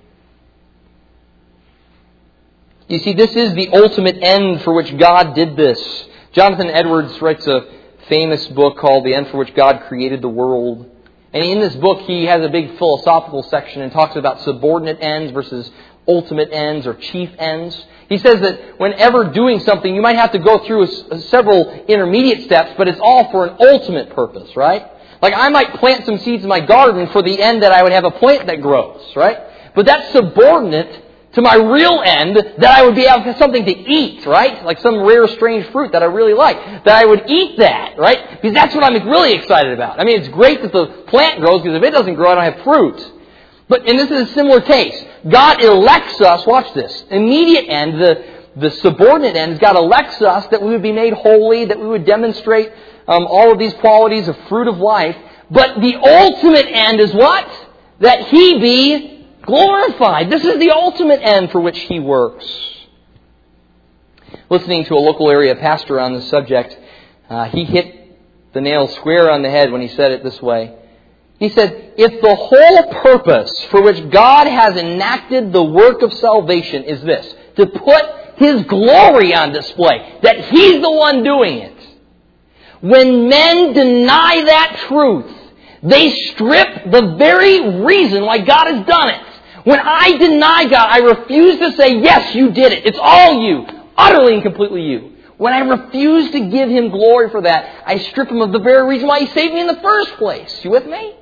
You see, this is the ultimate end for which God did this. Jonathan Edwards writes a famous book called The End for Which God Created the World. And in this book, he has a big philosophical section and talks about subordinate ends versus ultimate ends or chief ends. He says that whenever doing something, you might have to go through several intermediate steps, but it's all for an ultimate purpose, right? Like I might plant some seeds in my garden for the end that I would have a plant that grows, right? But that's subordinate to my real end, that I would be able to have something to eat, right? Like some rare, strange fruit that I really like. That I would eat that, right? Because that's what I'm really excited about. I mean, it's great that the plant grows, because if it doesn't grow, I don't have fruit. And this is a similar case. God elects us, watch this, immediate end, the subordinate end, God elects us that we would be made holy, that we would demonstrate all of these qualities of fruit of life. But the ultimate end is what? That He be glorified. This is the ultimate end for which He works. Listening to a local area pastor on this subject, he hit the nail square on the head when he said it this way. He said, if the whole purpose for which God has enacted the work of salvation is this, to put His glory on display, that He's the one doing it, when men deny that truth, they strip the very reason why God has done it. When I deny God, I refuse to say, yes, you did it. It's all you. Utterly and completely you. When I refuse to give Him glory for that, I strip Him of the very reason why He saved me in the first place. You with me?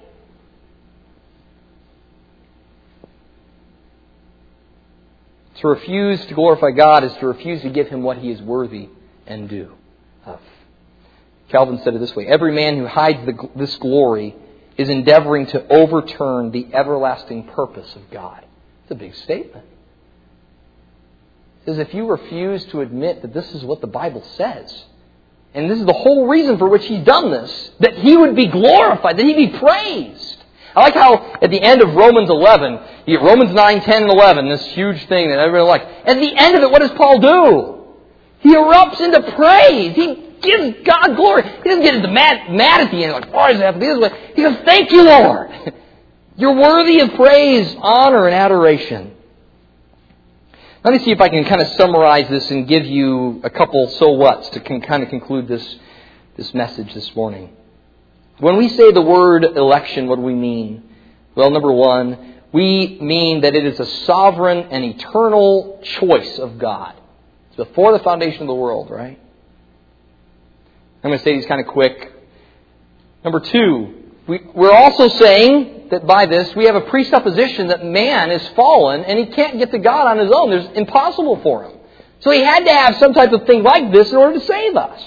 To refuse to glorify God is to refuse to give Him what He is worthy and due of. Calvin said it this way, every man who hides this glory is endeavoring to overturn the everlasting purpose of God. It's a big statement. It says if you refuse to admit that this is what the Bible says, and this is the whole reason for which He's done this, that He would be glorified, that He'd be praised. I like how at the end of Romans 11, you get Romans 9, 10, and 11, this huge thing that everybody likes. At the end of it, what does Paul do? He erupts into praise. He gives God glory. He doesn't get into mad at the end, like, why does it have to be this way? He goes, thank you, Lord. You're worthy of praise, honor, and adoration. Let me see if I can kind of summarize this and give you a couple so whats to kind of conclude this message this morning. When we say the word election, what do we mean? Well, number one, we mean that it is a sovereign and eternal choice of God. It's before the foundation of the world, right? I'm going to say these kind of quick. Number two, we're also saying that by this we have a presupposition that man is fallen and he can't get to God on his own. It's impossible for him. So He had to have some type of thing like this in order to save us.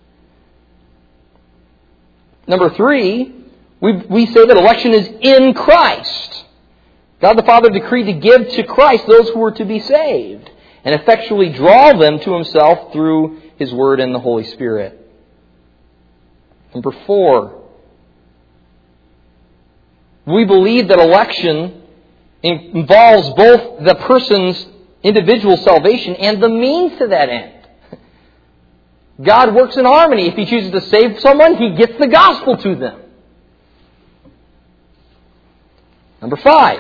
Number three, we say that election is in Christ. God the Father decreed to give to Christ those who were to be saved and effectually draw them to Himself through His Word and the Holy Spirit. Number four, we believe that election involves both the person's individual salvation and the means to that end. God works in harmony. If He chooses to save someone, He gets the gospel to them. Number five,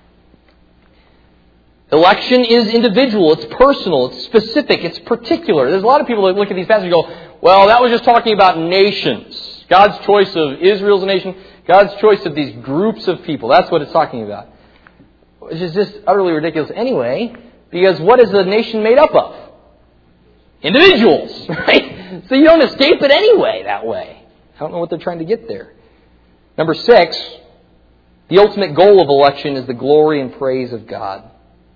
election is individual, it's personal, it's specific, it's particular. There's a lot of people that look at these passages and go, well, that was just talking about nations. God's choice of Israel as a nation, God's choice of these groups of people. That's what it's talking about. Which is just utterly ridiculous anyway, because what is a nation made up of? Individuals, right? So you don't escape it anyway that way. I don't know what they're trying to get there. Number six, the ultimate goal of election is the glory and praise of God.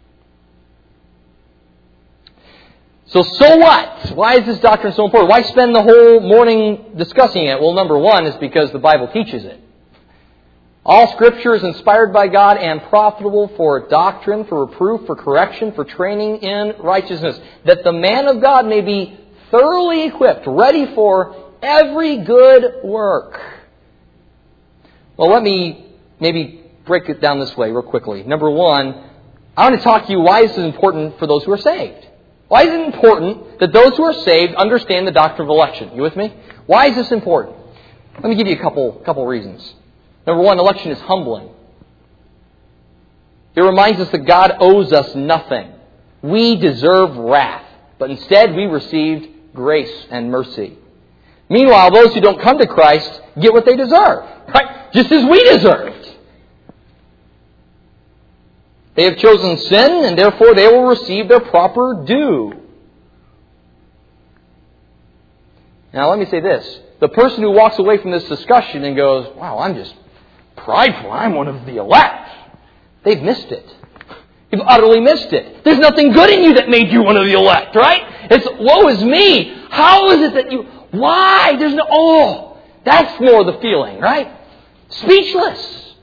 So what? Why is this doctrine so important? Why spend the whole morning discussing it? Well, number one is because the Bible teaches it. All Scripture is inspired by God and profitable for doctrine, for reproof, for correction, for training in righteousness, that the man of God may be thoroughly equipped, ready for every good work. Well, let me maybe break it down this way real quickly. Number one, I want to talk to you why this is important for those who are saved. Why is it important that those who are saved understand the doctrine of election? You with me? Why is this important? Let me give you a couple reasons. Number one, election is humbling. It reminds us that God owes us nothing. We deserve wrath, but instead we received grace and mercy. Meanwhile, those who don't come to Christ get what they deserve, right? Just as we deserved. They have chosen sin, and therefore they will receive their proper due. Now, let me say this. The person who walks away from this discussion and goes, wow, I'm just prideful, I'm one of the elect, they've missed it. You've utterly missed it. There's nothing good in you that made you one of the elect, right? It's, woe is me. How is it that you... Why? There's no... Oh, that's more the feeling, right? Speechless.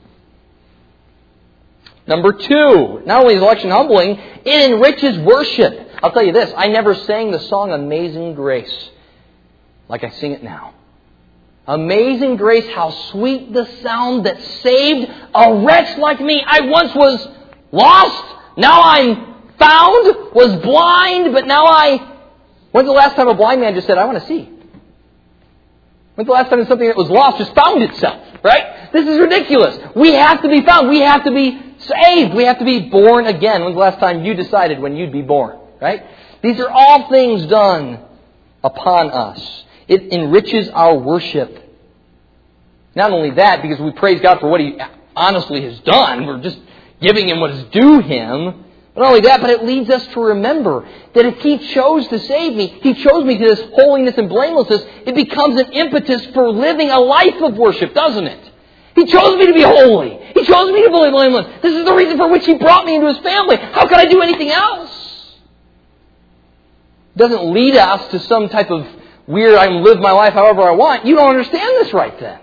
Number two, not only is election humbling, it enriches worship. I'll tell you this, I never sang the song Amazing Grace like I sing it now. Amazing grace, how sweet the sound that saved a wretch like me. I once was lost, now I'm found, was blind, but now When's the last time a blind man just said, I want to see? When's the last time something that was lost just found itself, right? This is ridiculous. We have to be found. We have to be saved. We have to be born again. When's the last time you decided when you'd be born, right? These are all things done upon us. It enriches our worship. Not only that, because we praise God for what He honestly has done. We're just giving Him what is due Him. Not only that, but it leads us to remember that if He chose to save me, He chose me to this holiness and blamelessness, it becomes an impetus for living a life of worship, doesn't it? He chose me to be holy. He chose me to be blameless. This is the reason for which He brought me into His family. How could I do anything else? It doesn't lead us to some type of weird, I can live my life however I want. You don't understand this right then.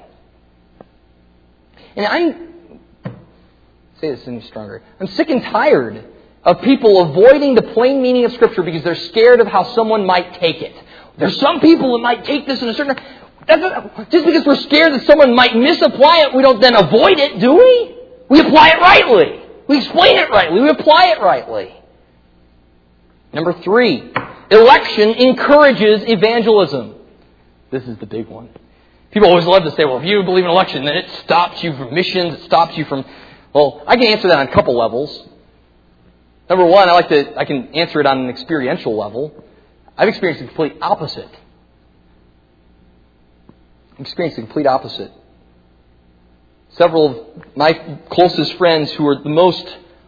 And say this any stronger. I'm sick and tired of people avoiding the plain meaning of Scripture because they're scared of how someone might take it. There's some people that might take this in a certain... Just because we're scared that someone might misapply it, we don't then avoid it, do we? We apply it rightly. We explain it rightly. We apply it rightly. Number 3, election encourages evangelism. This is the big one. People always love to say, well, if you believe in election, then it stops you from missions, it stops you from... Well, I can answer that on a couple levels. Number one, I can answer it on an experiential level. I've experienced the complete opposite. Several of my closest friends who are the most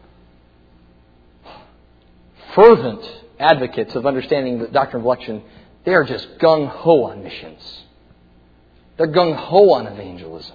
fervent advocates of understanding the doctrine of election, they are just gung-ho on missions. They're gung-ho on evangelism.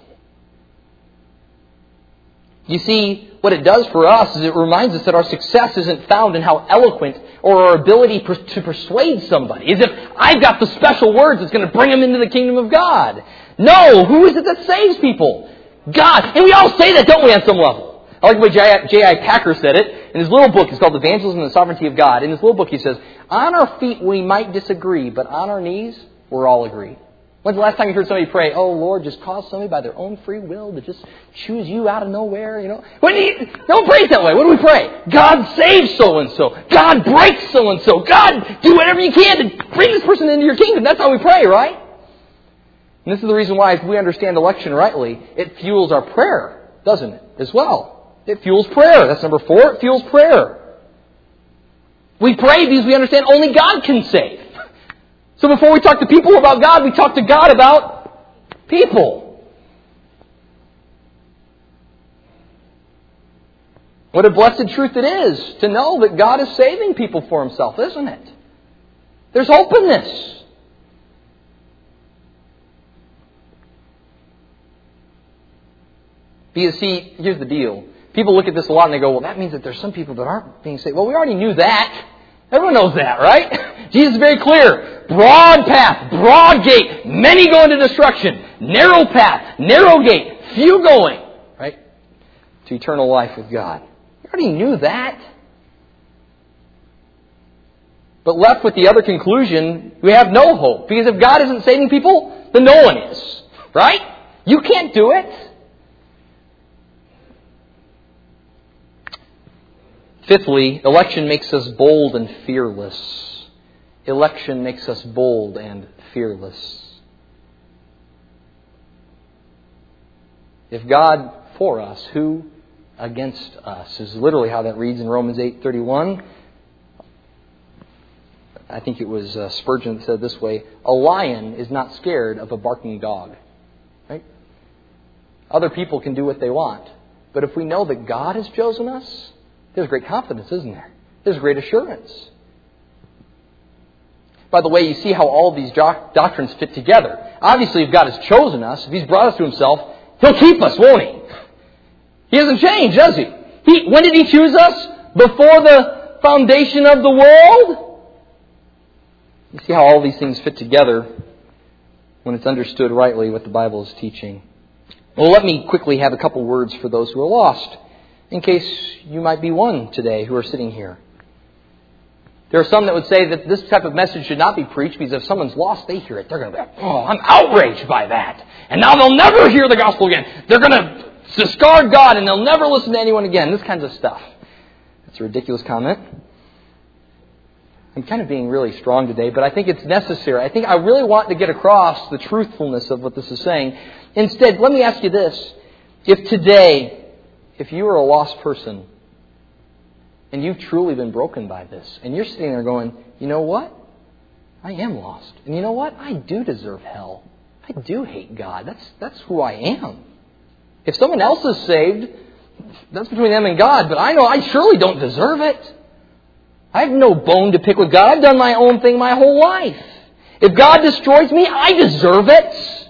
You see, what it does for us is it reminds us that our success isn't found in how eloquent or our ability to persuade somebody. As if I've got the special words that's going to bring them into the kingdom of God. No, who is it that saves people? God. And we all say that, don't we, on some level? I like the way J.I. Packer said it. In his little book, it's called Evangelism and the Sovereignty of God. In his little book, he says, on our feet we might disagree, but on our knees, we're all agreed. When's the last time you heard somebody pray, oh, Lord, just cause somebody by their own free will to just choose you out of nowhere, you know? Don't pray that way. What do we pray? God save so-and-so. God break so-and-so. God, do whatever you can to bring this person into your kingdom. That's how we pray, right? And this is the reason why, if we understand election rightly, it fuels our prayer, doesn't it, as well? It fuels prayer. That's number 4. It fuels prayer. We pray because we understand only God can save. So before we talk to people about God, we talk to God about people. What a blessed truth it is to know that God is saving people for Himself, isn't it? There's hope in this. Because, see, here's the deal. People look at this a lot and they go, well, that means that there's some people that aren't being saved. Well, we already knew that. Everyone knows that, right? Jesus is very clear. Broad path, broad gate. Many go into destruction. Narrow path, narrow gate. Few going, right? To eternal life with God. You already knew that. But left with the other conclusion, we have no hope. Because if God isn't saving people, then no one is. Right? You can't do it. Fifthly, election makes us bold and fearless. Election makes us bold and fearless. If God for us, who against us? Is literally how that reads in Romans 8:31. I think it was Spurgeon that said it this way: a lion is not scared of a barking dog. Right? Other people can do what they want. But if we know that God has chosen us, there's great confidence, isn't there? There's great assurance. By the way, you see how all of these doctrines fit together. Obviously, if God has chosen us, if He's brought us to Himself, He'll keep us, won't He? He hasn't changed, does He? When did He choose us? Before the foundation of the world? You see how all these things fit together when it's understood rightly what the Bible is teaching. Well, let me quickly have a couple words for those who are lost, in case you might be one today who are sitting here. There are some that would say that this type of message should not be preached because if someone's lost, they hear it. They're going to be like, oh, I'm outraged by that. And now they'll never hear the gospel again. They're going to discard God and they'll never listen to anyone again. This kinds of stuff. That's a ridiculous comment. I'm kind of being really strong today, but I think it's necessary. I think I really want to get across the truthfulness of what this is saying. Instead, let me ask you this. If today, if you are a lost person, and you've truly been broken by this, and you're sitting there going, you know what? I am lost. And you know what? I do deserve hell. I do hate God. That's who I am. If someone else is saved, that's between them and God, but I know I surely don't deserve it. I have no bone to pick with God. I've done my own thing my whole life. If God destroys me, I deserve it.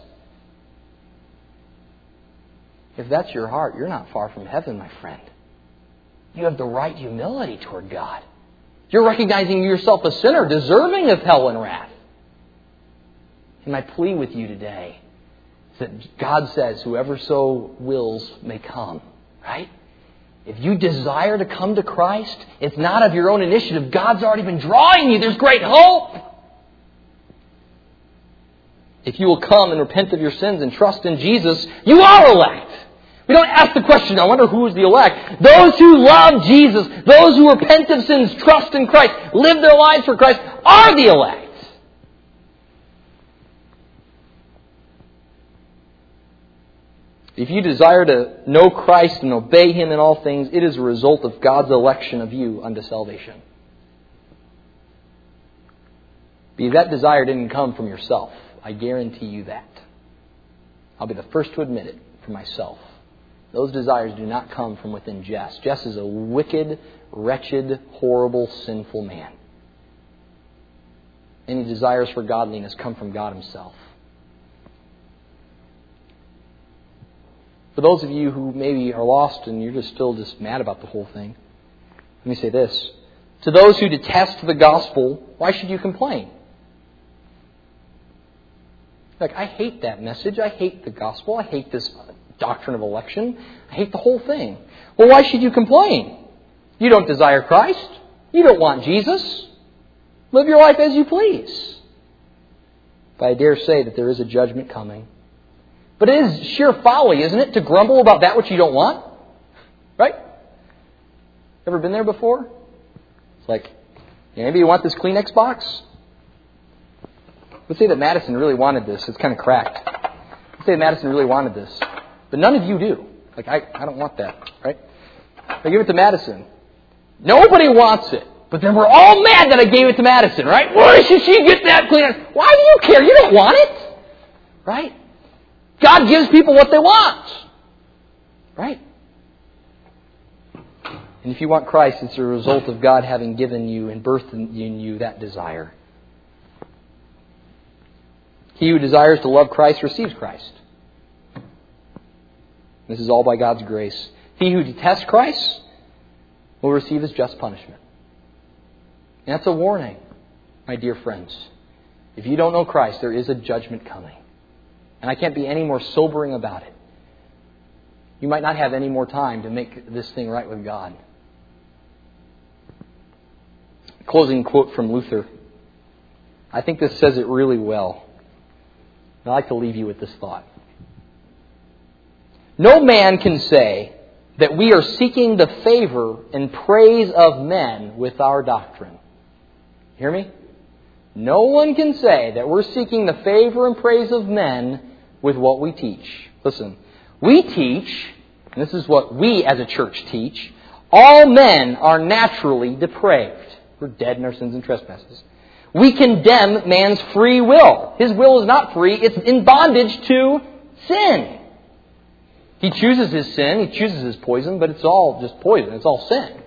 If that's your heart, you're not far from heaven, my friend. You have the right humility toward God. You're recognizing yourself a sinner, deserving of hell and wrath. And my plea with you today is that God says, whoever so wills may come. Right? If you desire to come to Christ, it's not of your own initiative. God's already been drawing you. There's great hope. If you will come and repent of your sins and trust in Jesus, you are elect. We don't ask the question, I wonder who is the elect. Those who love Jesus, those who repent of sins, trust in Christ, live their lives for Christ, are the elect. If you desire to know Christ and obey Him in all things, it is a result of God's election of you unto salvation. Because that desire didn't come from yourself. I guarantee you that. I'll be the first to admit it for myself. Those desires do not come from within Jess. Jess is a wicked, wretched, horrible, sinful man. Any desires for godliness come from God Himself. For those of you who maybe are lost and you're still mad about the whole thing, let me say this. To those who detest the gospel, why should you complain? Like, I hate that message. I hate the gospel. I hate this doctrine of election. I hate the whole thing. Well, why should you complain? You don't desire Christ. You don't want Jesus. Live your life as you please. But I dare say that there is a judgment coming. But it is sheer folly, isn't it, to grumble about that which you don't want? Right? Ever been there before? It's like, maybe you want this Kleenex box? Let's say that Madison really wanted this. It's kind of cracked. Let's say Madison really wanted this. But none of you do. Like, I don't want that, right? I give it to Madison. Nobody wants it. But then we're all mad that I gave it to Madison, right? Why should she get that Kleenex? Why do you care? You don't want it. Right? God gives people what they want. Right? And if you want Christ, it's a result of God having given you and birthed in you that desire. He who desires to love Christ receives Christ. This is all by God's grace. He who detests Christ will receive His just punishment. And that's a warning, my dear friends. If you don't know Christ, there is a judgment coming. And I can't be any more sobering about it. You might not have any more time to make this thing right with God. Closing quote from Luther. I think this says it really well. I'd like to leave you with this thought. No man can say that we are seeking the favor and praise of men with our doctrine. Hear me? No one can say that we're seeking the favor and praise of men with what we teach. Listen, we teach, and this is what we as a church teach, all men are naturally depraved. We're dead in our sins and trespasses. We condemn man's free will. His will is not free. It's in bondage to sin. He chooses his sin. He chooses his poison, but it's all just poison. It's all sin.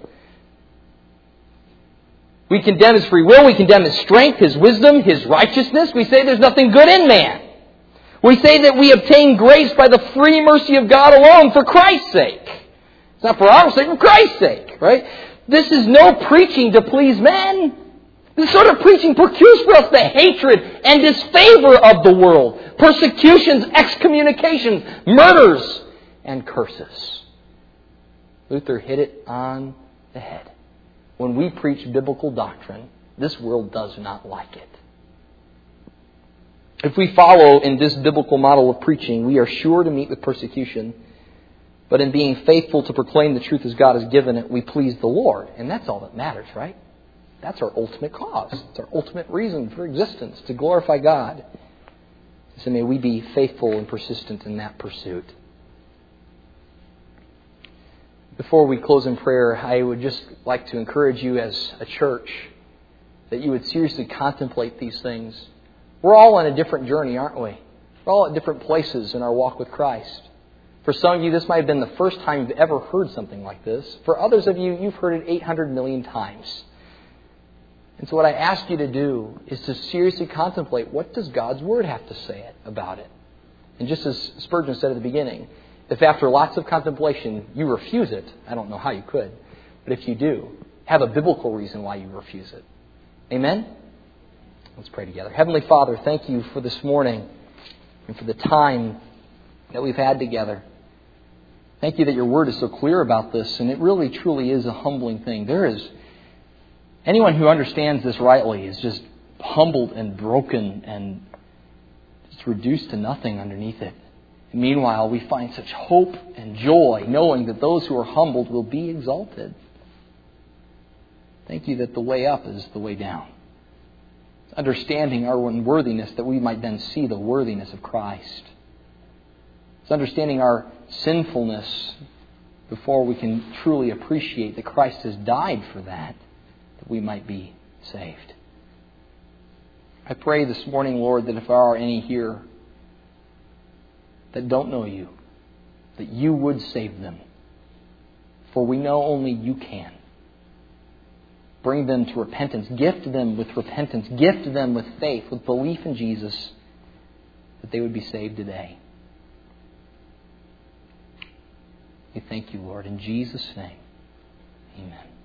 We condemn his free will. We condemn his strength, his wisdom, his righteousness. We say there's nothing good in man. We say that we obtain grace by the free mercy of God alone for Christ's sake. It's not for our sake, for Christ's sake, right? This is no preaching to please men. This sort of preaching procures for us the hatred and disfavor of the world. Persecutions, excommunications, murders, and curses. Luther hit it on the head. When we preach biblical doctrine, This world does not like it. If we follow in this biblical model of preaching, we are sure to meet with persecution. But in being faithful to proclaim the truth as God has given it, we please the Lord. And that's all that matters, right? That's our ultimate cause. It's our ultimate reason for existence, to glorify God. So may we be faithful and persistent in that pursuit. Before we close in prayer, I would just like to encourage you as a church that you would seriously contemplate these things. We're all on a different journey, aren't we? We're all at different places in our walk with Christ. For some of you, this might have been the first time you've ever heard something like this. For others of you, you've heard it 800 million times. And so what I ask you to do is to seriously contemplate, what does God's Word have to say about it? And just as Spurgeon said at the beginning, if after lots of contemplation you refuse it, I don't know how you could, but if you do, have a biblical reason why you refuse it. Amen? Let's pray together. Heavenly Father, thank you for this morning and for the time that we've had together. Thank you that your Word is so clear about this, and it really truly is a humbling thing. Anyone who understands this rightly is just humbled and broken and just reduced to nothing underneath it. And meanwhile, we find such hope and joy knowing that those who are humbled will be exalted. Thank you that the way up is the way down. Understanding our unworthiness that we might then see the worthiness of Christ. It's understanding our sinfulness before we can truly appreciate that Christ has died for that we might be saved. I pray this morning, Lord, that if there are any here that don't know you, that you would save them. For we know only you can. Bring them to repentance. Gift them with repentance. Gift them with faith, with belief in Jesus, that they would be saved today. We thank you, Lord. In Jesus' name, amen.